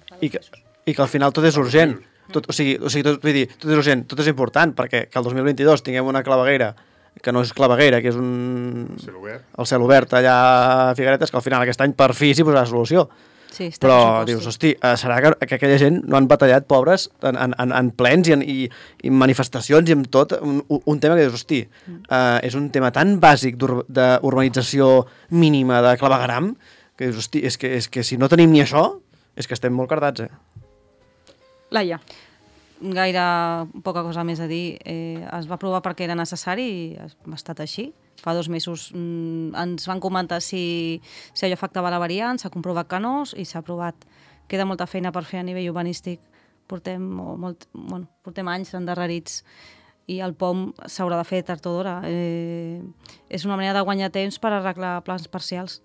al final tot és urgent. Tot és urgent, tot és important, perquè que el 2022 tinguem una claveguera que no és claveguera, que és el cel obert allà a Figueretes, que al final aquest any per fi s'hi posarà solució. Sí, però dius, hosti, serà que aquella gent no han batallat, pobres, en plens i manifestacions i amb tot, un tema que dius, hosti, és un tema tan bàsic d'urbanització mínima de clavegueram, que dius, hosti, és que si no tenim ni això, és que estem molt cardats, Laia. Gaire poca cosa més a dir. Es va aprovar perquè era necessari i ha estat així. Fa 2 mesos ens van comentar si allò afectava la variant, s'ha comprovat que no i s'ha aprovat. Queda molta feina per fer a nivell urbanístic. Portem anys endarrerits i el POM s'haurà de fer tard o d'hora. És una manera de guanyar temps per arreglar plans parcials.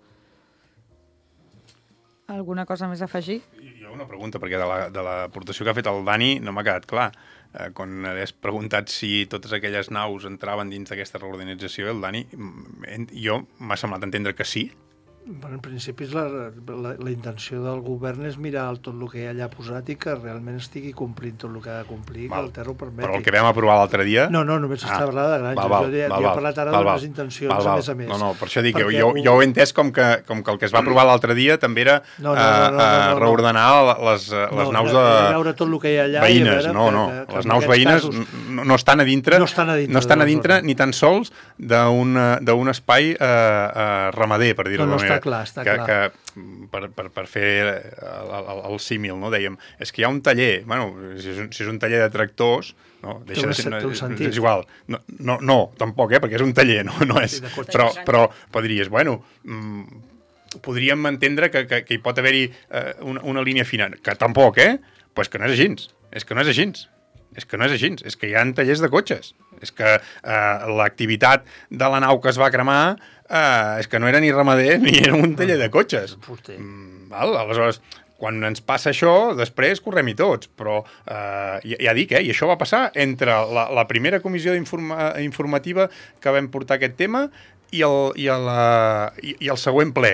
Alguna cosa més a afegir? Jo una pregunta, perquè de l'aportació que ha fet el Dani no m'ha quedat clar. Quan has preguntat si totes aquelles naus entraven dins d'aquesta reorganització, el Dani, jo m'ha semblat entendre que sí. En principi la intenció del govern és mirar tot el que hi ha allà posat i que realment estigui complint tot el que ha de complir, que el terra ho permeti. Però el que vam aprovar l'altre dia... No, només està parlant de granges. Jo he parlat ara de les intencions, a més a més. No, per això dic, jo ho he entès com que el que es va aprovar l'altre dia també era reordenar les naus de veure tot el que hi ha allà veïnes. No, les naus veïnes no estan a dintre ni tan sols d'un espai ramader, per dir-ho d'alguna manera. Està clar. Per fer el símil, no? Dèiem, és que hi ha un taller, bueno, si és un taller de tractors, no, deixa de ser, és igual. No, tampoc, perquè és un taller, no és. Però diries, bueno, podríem entendre que hi pot haver-hi una línia fina, que tampoc, però és que no és així. És que no és així. És que hi ha tallers de cotxes. És que l'activitat de la nau que es va cremar és que no era ni ramader ni era un taller de cotxes. Aleshores, quan ens passa això, després correm-hi tots. Però ja dic, i això va passar entre la primera comissió informativa que vam portar aquest tema i el següent ple.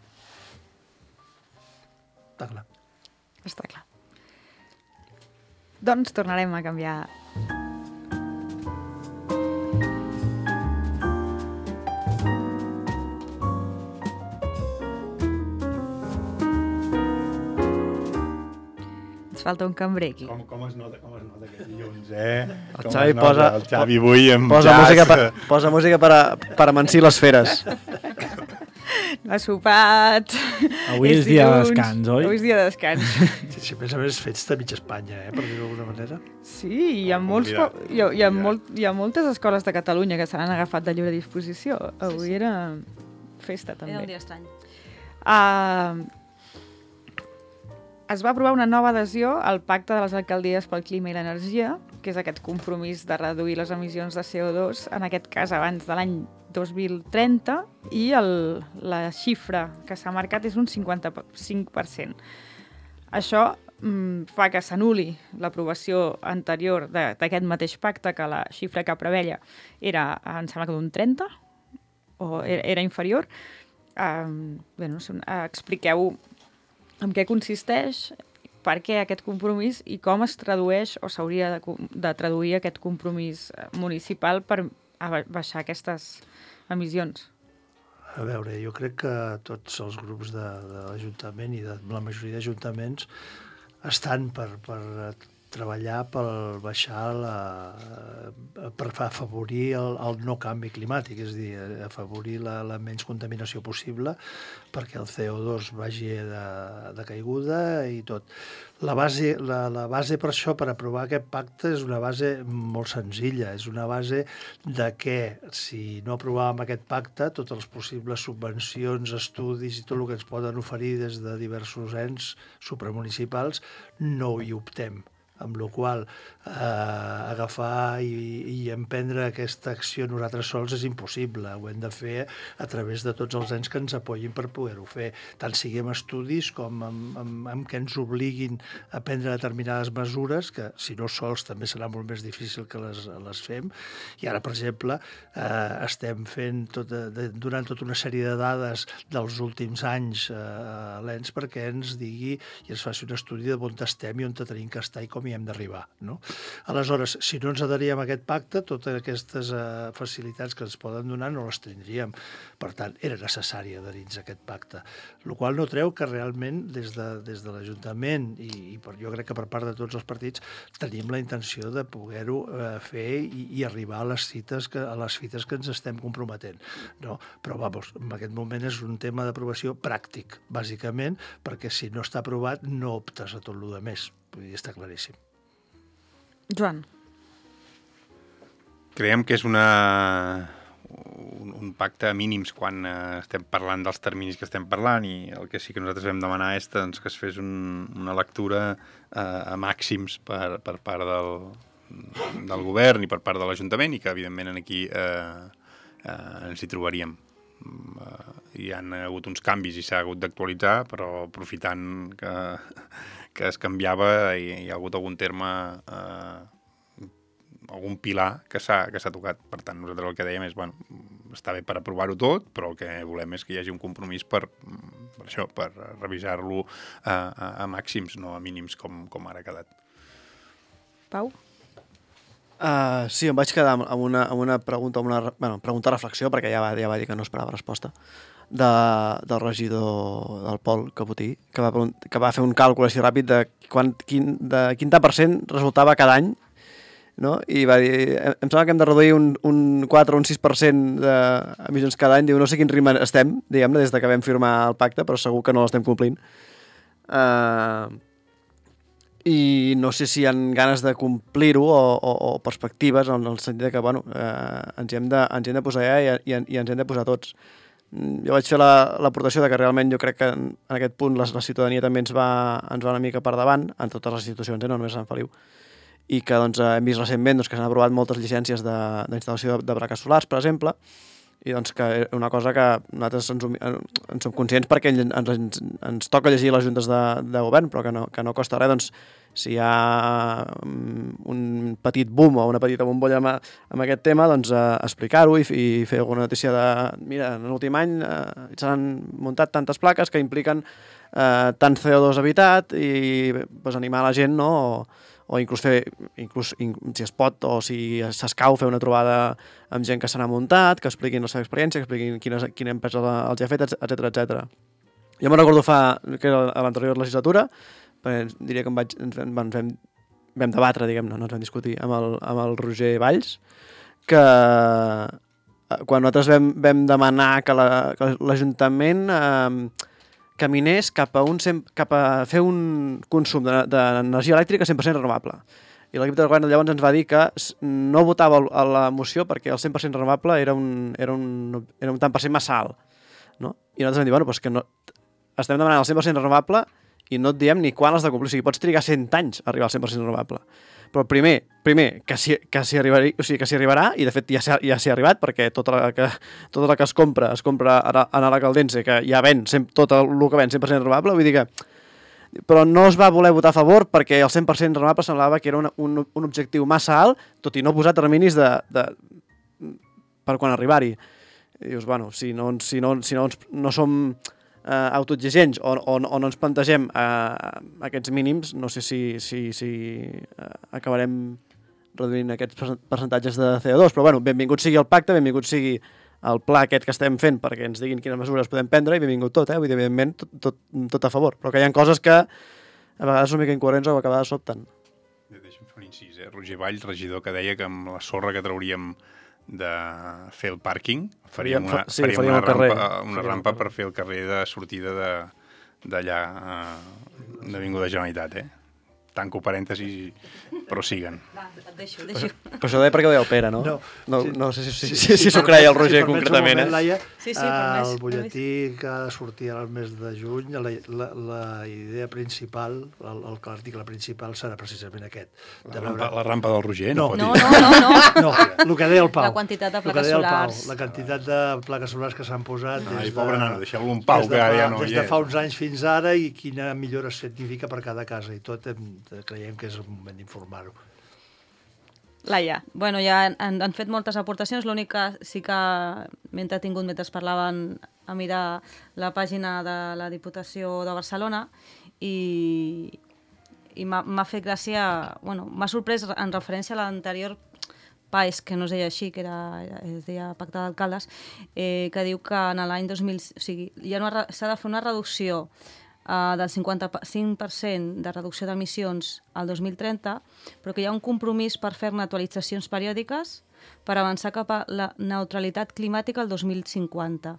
Està clar. Està clar. Doncs tornarem a canviar. Ens falta un cambrer aquí. Com es nota aquest dilluns, eh? El Xavi posa... El Xavi avui amb Posa música per amansir les feres. No ha sopat... Avui és dia de descans, oi? Avui és dia de descans. Sí, a més fets de mig Espanya, per dir-ho d'alguna manera. Sí, hi ha moltes escoles de Catalunya que se l'han agafat de lliure disposició. Avui era festa, també. Era un dia estrany. Es va aprovar una nova adhesió al Pacte de les Alcaldies pel Clima i l'Energia, que és aquest compromís de reduir les emissions de CO2, en aquest cas abans de l'any 2030, i la xifra que s'ha marcat és un 55%. Això fa que s'anul·li l'aprovació anterior d'aquest mateix pacte, que la xifra que preveia era, em sembla que d'un 30, o era inferior. Expliqueu en què consisteix, per què aquest compromís i com es tradueix o s'hauria de traduir aquest compromís municipal per baixar aquestes emissions. A veure, jo crec que tots els grups de l'Ajuntament i de la majoria d'ajuntaments estan per treballar per baixar per afavorir el no canvi climàtic, és a dir, afavorir la menys contaminació possible perquè el CO2 vagi de caiguda i tot. La base per això, per aprovar aquest pacte, és una base molt senzilla. És una base de que, si no aprovàvem aquest pacte, totes les possibles subvencions, estudis i tot el que ens poden oferir des de diversos ens supramunicipals, no hi optem. Amb la qual agafar i emprendre aquesta acció nosaltres sols és impossible. Ho hem de fer a través de tots els ens que ens apoyin per poder-ho fer. Tant siguem estudis com amb que ens obliguin a prendre determinades mesures, que si no sols també serà molt més difícil que les fem. I ara, per exemple, estem fent donant tota una sèrie de dades dels últims anys a l'ENS perquè ens digui i ens faci un estudi de on estem i on tenim que estar i com hi hem d'arribar, no? Aleshores, si no ens adheríem a aquest pacte, totes aquestes facilitats que ens poden donar no les tindríem. Per tant, era necessari adherir-nos a aquest pacte. El qual no treu que realment des de l'Ajuntament i jo crec que per part de tots els partits tenim la intenció de poder-ho fer i arribar a les fites que ens estem comprometent. No? Però, en aquest moment és un tema d'aprovació pràctic, bàsicament, perquè si no està aprovat no optes a tot el que més. Vull dir, està claríssim. Joan. Creiem que és un pacte a mínims quan estem parlant dels terminis que estem parlant i el que sí que nosaltres vam demanar és que es fes una lectura a màxims per part del govern i per part de l'Ajuntament i que evidentment aquí ens hi trobaríem. Hi han hagut uns canvis i s'ha hagut d'actualitzar, però aprofitant que es canviava i hi ha hagut algun terme, algun pilar que s'ha tocat. Per tant, nosaltres el que dèiem és, està bé per aprovar-ho tot, però el que volem és que hi hagi un compromís per revisar-lo a màxims, no a mínims com ara ha quedat. Pau? Sí, em vaig quedar amb una pregunta, reflexió, perquè ja va dir que no esperava resposta, del regidor del Pol, Caputí, que va fer un càlcul així ràpid de quin tant % resultava cada any, no? I va dir, em sembla que hem de reduir un 4 o un 6% d'emissions cada any. Diu, no sé quin ritme estem, diguem-ne, des que vam firmar el pacte, però segur que no l'estem complint. I no sé si hi ha ganes de complir-ho o perspectives en el sentit que ens hi hem de posar i ens hi hem de posar tots. Jo vaig fer l'aportació de que realment jo crec que en aquest punt la ciutadania també ens va una mica per davant en totes les institucions, no només a Sant Feliu, i que hem vist recentment que s'han aprovat moltes llicències d'instal·lació de plaques solars, per exemple, i que és una cosa que nosaltres en som conscients perquè ens toca llegir les juntes de govern, però que no costa res, si hi ha un petit boom o una petita bombolla amb aquest tema, explicar-ho i fer alguna notícia de mira, en l'últim any s'han muntat tantes plaques que impliquen tant CO2 evitat i animar la gent, no? o inclús si es pot o si s'escau fer una trobada amb gent que se n'ha muntat, que expliquin la seva experiència, que expliquin quina empresa els ha fet, etc. Jo me'n recordo que era a l'anterior legislatura, diria que vam debatre, diguem-ne, no ens vam discutir, amb el Roger Valls, que quan nosaltres vam demanar que l'Ajuntament caminés cap a fer un consum d'energia elèctrica 100% renovable. I l'equip de govern llavors ens va dir que no votava a la moció perquè el 100% renovable era un tant per cent massa alt. No? I nosaltres vam dir, bueno, doncs que no, estem demanant el 100% renovable i no et diem ni quan has de complir. O sigui, pots trigar 100 anys a arribar al 100% renovable. Però primer que s'hi arribarà, i de fet ja s'hi ha arribat, perquè tot el que es compra a la Caldense, que ja ven tot el que ven 100% renovable, vull dir que... Però no es va voler votar a favor perquè el 100% renovable semblava que era un objectiu massa alt, tot i no posar terminis per quan arribar-hi. I dius, bueno, si no som autoexigents o no ens plantegem aquests mínims, no sé si acabarem reduint aquests percentatges de CO2, però bueno, benvingut sigui el pacte, benvingut sigui el pla aquest que estem fent perquè ens diguin quines mesures podem prendre i benvingut tot, vull dir, evidentment, tot a favor, però que hi ha coses que a vegades són una mica incoherents o que a vegades sobten. Deixa'm fer un incís, Roger Valls, regidor, que deia que amb la sorra que trauríem de fer el pàrquing faríem una rampa per fer el carrer de sortida d'allà d'Avinguda Generalitat, Tanco parèntesis, però siguen. Va, et deixo. Però això ho deia perquè ho deia el Pere, no? No sé si s'ho creia el Roger concretament. Laia, sí, el butlletí que ha de sortir al mes de juny, la idea principal, l'article principal serà precisament aquest. La rampa del Roger? No, el que deia el Pau. La quantitat de plaques solars. La quantitat de plaques solars que s'han posat. Ai, pobre nano, deixeu-lo en pau, que ja no hi és. Des de fa uns anys fins ara i quina millora significa per cada casa i tot creiem que és el moment d'informar-ho. Laia. Bueno, ja han fet moltes aportacions, l'únic que sí que m'he entretingut mentre parlaven a mirar la pàgina de la Diputació de Barcelona i m'ha fet gràcia, bueno, m'ha sorprès en referència a l'anterior PAES, que no es deia així, que es deia Pacte d'Alcaldes, que diu que en l'any 2000, o sigui, s'ha de fer una reducció del 55% de reducció d'emissions al 2030, però que hi ha un compromís per fer-ne actualitzacions periòdiques per avançar cap a la neutralitat climàtica al 2050.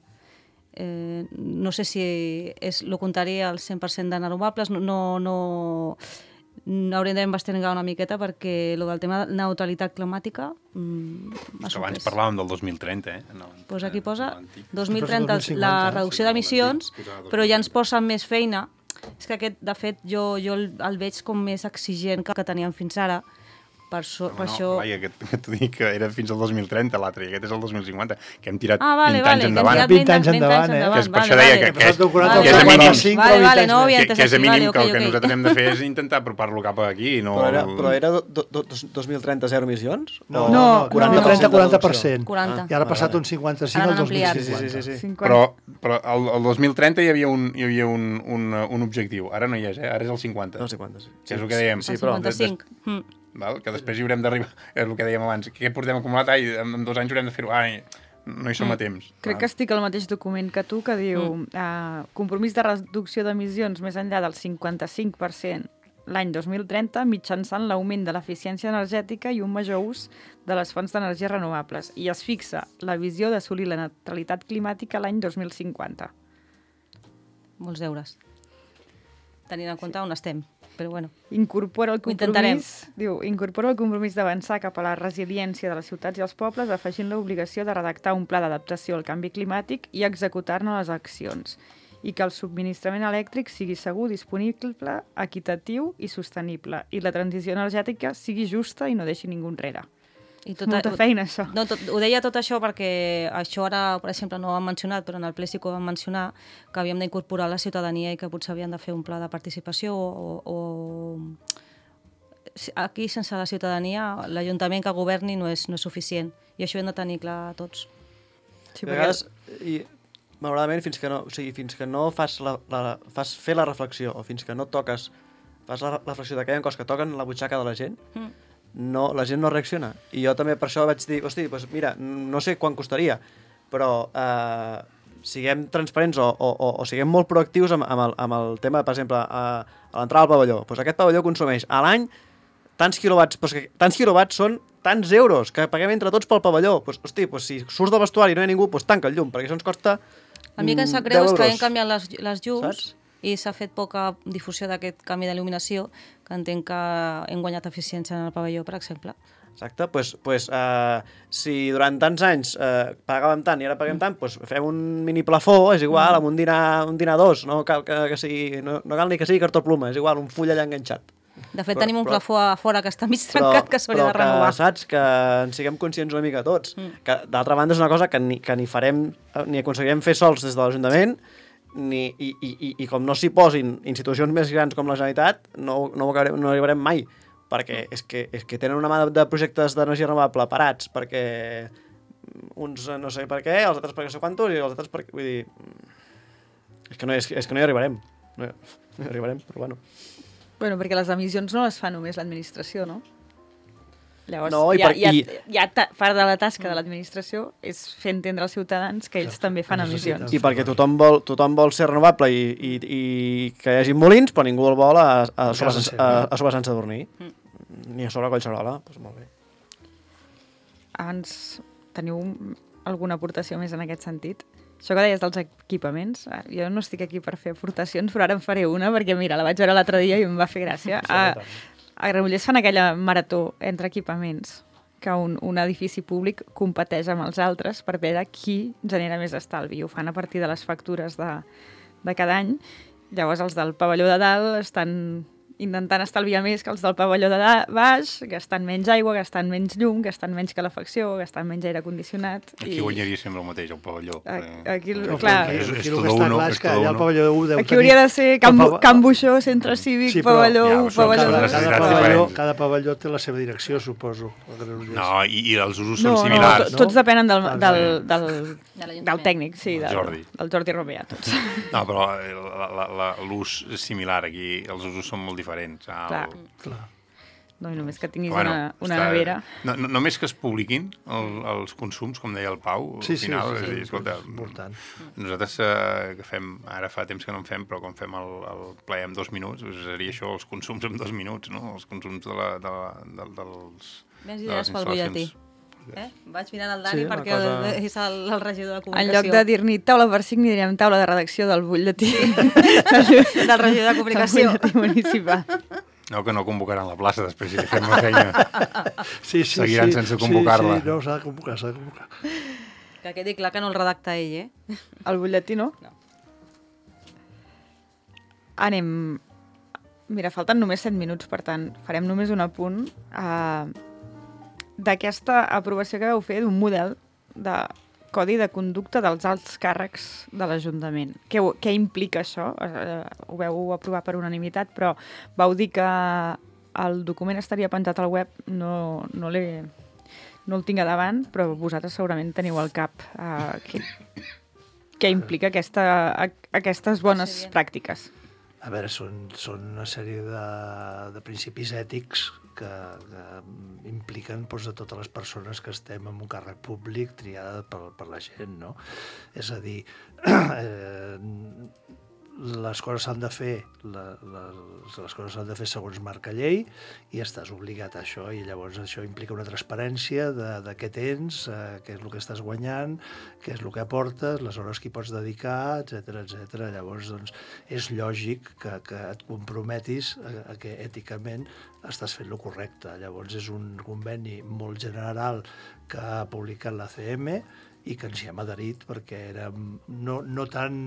No sé si és el contrari al 100% de renovables, no hauríem d'investigar una miqueta perquè el del tema de neutralitat climàtica m'ha sorprès. Abans parlàvem del 2030, Doncs aquí posa 2030 la reducció d'emissions, però ja ens posa més feina. És que aquest, de fet, jo el veig com més exigent que teníem fins ara. Per això... Laia, que t'ho dic que era fins al 2030 l'altre, i aquest és el 2050, que hem tirat 20 anys endavant. 20 anys endavant, Que és per això deia que és a mínim que el que nosaltres hem de fer és intentar apropar-lo cap aquí. Però era 2030 zero emissions? No, 40%. I ara ha passat un 55 al 2050. Sí. Però el 2030 hi havia un objectiu, ara no hi és, ara és el 50. El 50, sí. Que és el que dèiem. El 55. Val? Que després hi haurem d'arribar, és el que dèiem abans, què portem acumulat, en 2 anys haurem de fer-ho, no hi som a temps. Crec que estic al mateix document que tu, que diu compromís de reducció d'emissions més enllà del 55% l'any 2030 mitjançant l'augment de l'eficiència energètica i un major ús de les fonts d'energies renovables, i es fixa la visió d'assolir la neutralitat climàtica l'any 2050. Molts deures. Tenint en compte on estem. Però bueno, incorpora el compromís d'avançar cap a la resiliència de les ciutats i els pobles, afegint l'obligació de redactar un pla d'adaptació al canvi climàtic i executar-ne les accions, i que el subministrament elèctric sigui segur, disponible, equitatiu i sostenible, i la transició energètica sigui justa i no deixi ningú enrere. Molta feina, això. No, ho deia tot això perquè això ara, per exemple, no ho hem mencionat, però en el ple sí que ho vam mencionar, que havíem d'incorporar la ciutadania i que potser havien de fer un pla de participació o... Aquí, sense la ciutadania, l'Ajuntament que governi no és suficient. I això ho hem de tenir clar tots. Sí, a vegades, malauradament, fins que no fas fer la reflexió o fins que no toques fas la reflexió de que hi ha coses que toquen la butxaca de la gent, la gent no reacciona. I jo també per això vaig dir, hosti, doncs mira, no sé quan costaria, però siguem transparents o siguem molt proactius amb el tema, per exemple, a l'entrada al pavelló. Doncs aquest pavelló consumeix a l'any tants quilowatts, però tants quilowatts són tants euros que paguem entre tots pel pavelló. Doncs, hosti, si surts del vestuari i no hi ha ningú, doncs tanca el llum, perquè això ens costa 10 euros. A mi que em sap greu és que hem canviat les llums, saps? I s'ha fet poca difusió d'aquest canvi d'il·luminació, que entenc que hem guanyat eficiència en el pavelló, per exemple. Exacte, doncs si durant tants anys pagàvem tant i ara paguem tant, doncs fem un mini plafó, és igual, amb un dinar 2, no cal no cal ni que sigui cartó pluma, és igual, un full allà enganxat. De fet, tenim un plafó a fora que està mig trencat, que s'hauria de renovar. Però saps que en siguem conscients una mica tots. Que d'altra banda és una cosa que ni farem, ni aconseguirem fer sols des de l'Ajuntament, i com no s'hi posin institucions més grans com la Generalitat, no arribarem mai, perquè és que tenen una mà de projectes d'energia renovable parats, perquè uns no sé per què, els altres per no sé quantos, i els altres per... Vull dir, és que no hi arribarem. No hi arribarem, però bueno. Bueno, perquè les emissions no les fa només l'administració, no? Llavors, part de la tasca de l'administració és fer entendre als ciutadans que ells també fan emissions. I perquè tothom vol ser renovable i que hi hagi molins, però ningú el vol a sobre sense dormir. Ni a sobre Collserola, doncs molt bé. Abans, teniu alguna aportació més en aquest sentit? Això que deies dels equipaments, jo no estic aquí per fer aportacions, però ara en faré una, perquè mira, la vaig veure l'altre dia i em va fer gràcia. A Granollers fan aquella marató entre equipaments, que un edifici públic competeix amb els altres per veure qui genera més estalvi. Ho fan a partir de les factures de cada any. Llavors els del pavelló de dalt estan intentant estalviar més que els del pavelló de baix, gastant menys aigua, gastant menys llum, gastant menys calefacció, gastant menys aire condicionat. Aquí guanyaria sempre el mateix, el pavelló. Aquí, clar... Aquí el que està clar és que allà el pavelló 1 deu tenir... Aquí hauria de ser Can Buixó, centre cívic, pavelló 1, pavelló 2... Cada pavelló té la seva direcció, suposo. No, i els usos són similars. Tots depenen del tècnic, sí, del Jordi Romea, tots. No, però l'ús és similar aquí, els usos són molt diferents. Clar. No, només que tinguis una nevera. Només que es publiquin els consums, com deia el Pau, al final, és a dir, escolta, nosaltres que fem, ara fa temps que no en fem, però quan fem el ple en 2 minuts, seria això, els consums en 2 minuts, no? Els consums dels... Més idees pel butlletí. Vaig mirant el Dani perquè és el regidor de comunicació. En lloc de dir-ne taula per 5, ni diríem taula de redacció del butlletí. Del regidor de comunicació. Del butlletí municipal. No, que no convocaran la plaça després, si li fem la feina. Seguiran sense convocar-la. Sí, no, s'ha de convocar. Que quedi clar que no el redacta ell, El butlletí no? No. Anem... Mira, falten només 7 minuts, per tant, farem només un apunt d'aquesta aprovació que vau fer d'un model de codi de conducta dels alts càrrecs de l'Ajuntament. Què implica això? Ho vau aprovar per unanimitat, però vau dir que el document estaria penjat al web, no el tinc a davant, però vosaltres segurament teniu al cap què implica aquestes bones pràctiques. A veure, són una sèrie de principis ètics que impliquen de totes les persones que estem en un càrrec públic triada per la gent, no? És a dir, les coses s'han de fer segons marca llei i estàs obligat a això, i llavors això implica una transparència de què tens, què és el que estàs guanyant, què és el que aportes, les hores que hi pots dedicar, etc. Llavors, doncs, és lògic que et comprometis a que èticament estàs fent el correcte. Llavors, és un conveni molt general que ha publicat l'ACM i que ens hi hem adherit perquè era no tan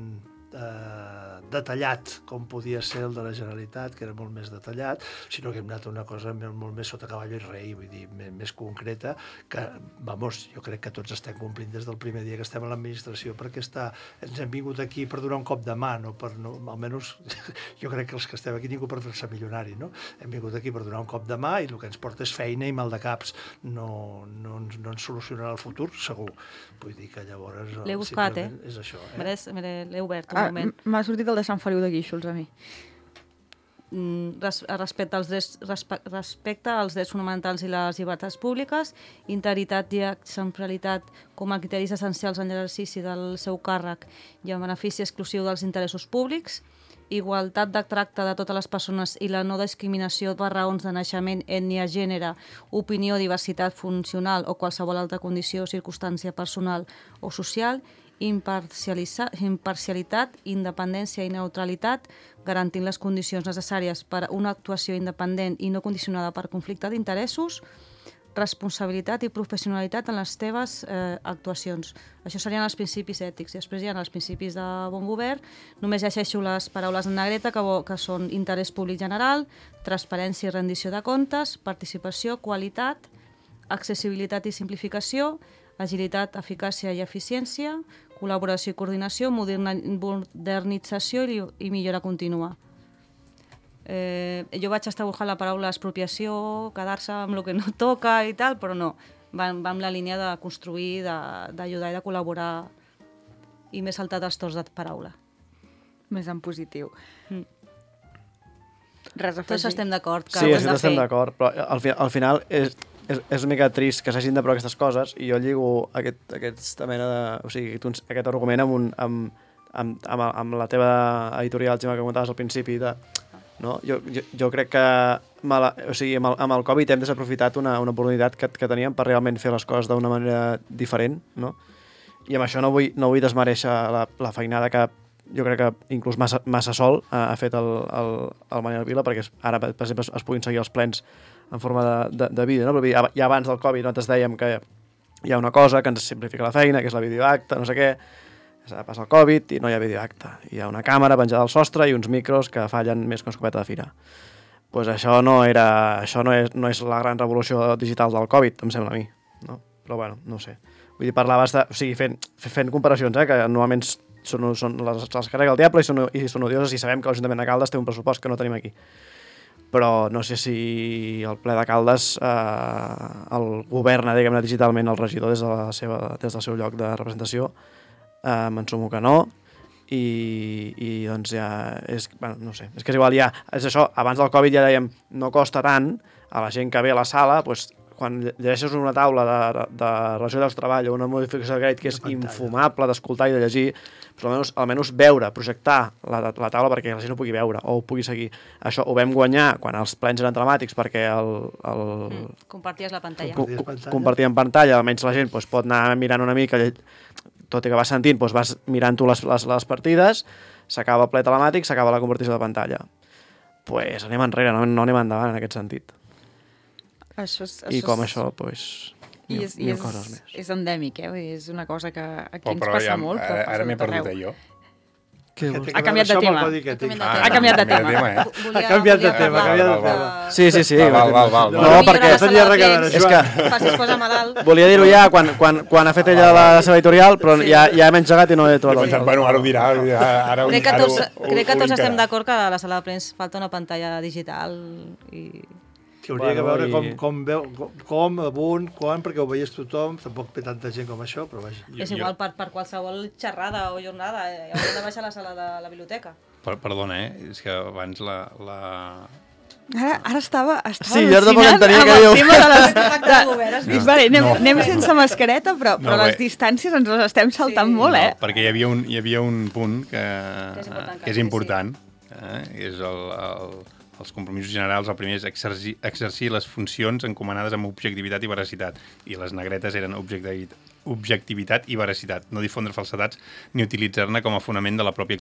detallat com podia ser el de la Generalitat, que era molt més detallat, sinó que hem anat a una cosa molt més sota cavall i rei, vull dir, més concreta, que, jo crec que tots estem complint des del primer dia que estem a l'administració, perquè ens hem vingut aquí per donar un cop de mà, almenys jo crec que els que estem aquí ningú per fer-se milionari, no? Hem vingut aquí per donar un cop de mà i el que ens porta és feina i mal de caps. No ens solucionarà el futur, segur. Vull dir que llavors... L'he buscat, és això, l'he obert un moment. M'ha sortit el de Sant Feliu de Guíxols, a mi. respecte als drets fonamentals i les llibertats públiques, integritat i exemplaritat com a criteris essencials en l'exercici del seu càrrec i en benefici exclusiu dels interessos públics, igualtat de tracte de totes les persones i la no discriminació per raons de naixement, ètnia, gènere, opinió, diversitat funcional o qualsevol altra condició o circumstància personal o social, imparcialitat, independència i neutralitat, garantint les condicions necessàries per a una actuació independent i no condicionada per conflicte d'interessos, responsabilitat i professionalitat en les teves actuacions. Això serien els principis ètics. I després hi ha els principis de bon govern. Només llegeixo les paraules en negreta, que són interès públic general, transparència i rendició de comptes, participació, qualitat, accessibilitat i simplificació, agilitat, eficàcia i eficiència, col·laboració i coordinació, modernització i millora contínua. Jo vaig estar buscant la paraula expropiació, quedar-se amb el que no toca i tal, però no. Va amb la línia de construir, d'ajudar i de col·laborar, i m'he saltat els torns de paraula. Més en positiu. Res a Tots estem d'acord que sí, ho hem de fer. estem d'acord, però al final és una mica trist que s'hagin de provar aquestes coses, i jo lligo aquesta mena de... O sigui, aquest argument amb la teva editorial, Gemma, que comentaves al principi, no? Jo crec que amb el Covid hem desaprofitat una oportunitat que teníem per realment fer les coses d'una manera diferent, no? I amb això no vull desmereixer la feinada que jo crec que inclús massa sol ha fet el Manel Vila, perquè ara, per exemple, es puguin seguir els plens en forma de vídeo, no? Però ja abans del Covid nosaltres dèiem que hi ha una cosa que ens simplifica la feina, que és la videoacta, no sé què. Passa el Covid i no hi ha videoacte. Hi ha una càmera penjada al sostre i uns micros que fallen més que una escopeta de fira. Pues això no és la gran revolució digital del Covid, em sembla a mi. No? Però bueno, no sé. Vull dir, parlaves de... O sigui, fent comparacions, que normalment les carrega el diable i són odioses, i sabem que l'Ajuntament de Caldes té un pressupost que no tenim aquí. Però no sé si el ple de Caldes el governa, diguem-ne, digitalment el regidor des del seu lloc de representació. M'ensumo que no, i doncs ja no sé, és que és igual, és això, abans del Covid ja dèiem, no costa tant a la gent que ve a la sala, doncs, quan llegeixes una taula de relació de treball o una modificació de crèdit que és infumable d'escoltar i de llegir, però almenys veure, projectar la taula perquè la gent ho pugui veure o ho pugui seguir. Això ho vam guanyar quan els plens eren telemàtics, perquè comparties la pantalla. Compartíem pantalla, almenys la gent pot anar mirant una mica, tot i que vas sentint, vas mirant tu les partides, s'acaba el ple telemàtic, s'acaba la compartició de pantalla. Doncs anem enrere, no anem endavant en aquest sentit. I com això, mil coses més. És endèmic, és una cosa que aquí ens passa molt. Ara m'he perdut jo. Ha canviat de tema. Ha canviat de tema. Ha canviat de tema. Sí. Val. No, perquè és que es posa malalt. volia dir-ho ja quan ha fet ella la seva editorial, però ja hem engegat i no he trobat el. Bueno, ara ho dirà. Crec que tots estem d'acord que a la sala de plens falta una pantalla digital i... Que hauria de veure com, quan, perquè ho veies tothom, tampoc té tanta gent com això, però vaja. És igual per qualsevol xerrada o jornada, hauria de baixar a la sala de la biblioteca. Perdona, és que abans la... Ara estava sí, jo tampoc entenia que diu. Vale, anem sense mascareta, però les distàncies ens les estem saltant molt, Perquè hi havia un punt que és important, és els compromisos generals. El primer és exercir les funcions encomanades amb objectivitat i veracitat, i les negretes eren objectivitat i veracitat, no difondre falsedats ni utilitzar-ne com a fonament de la pròpia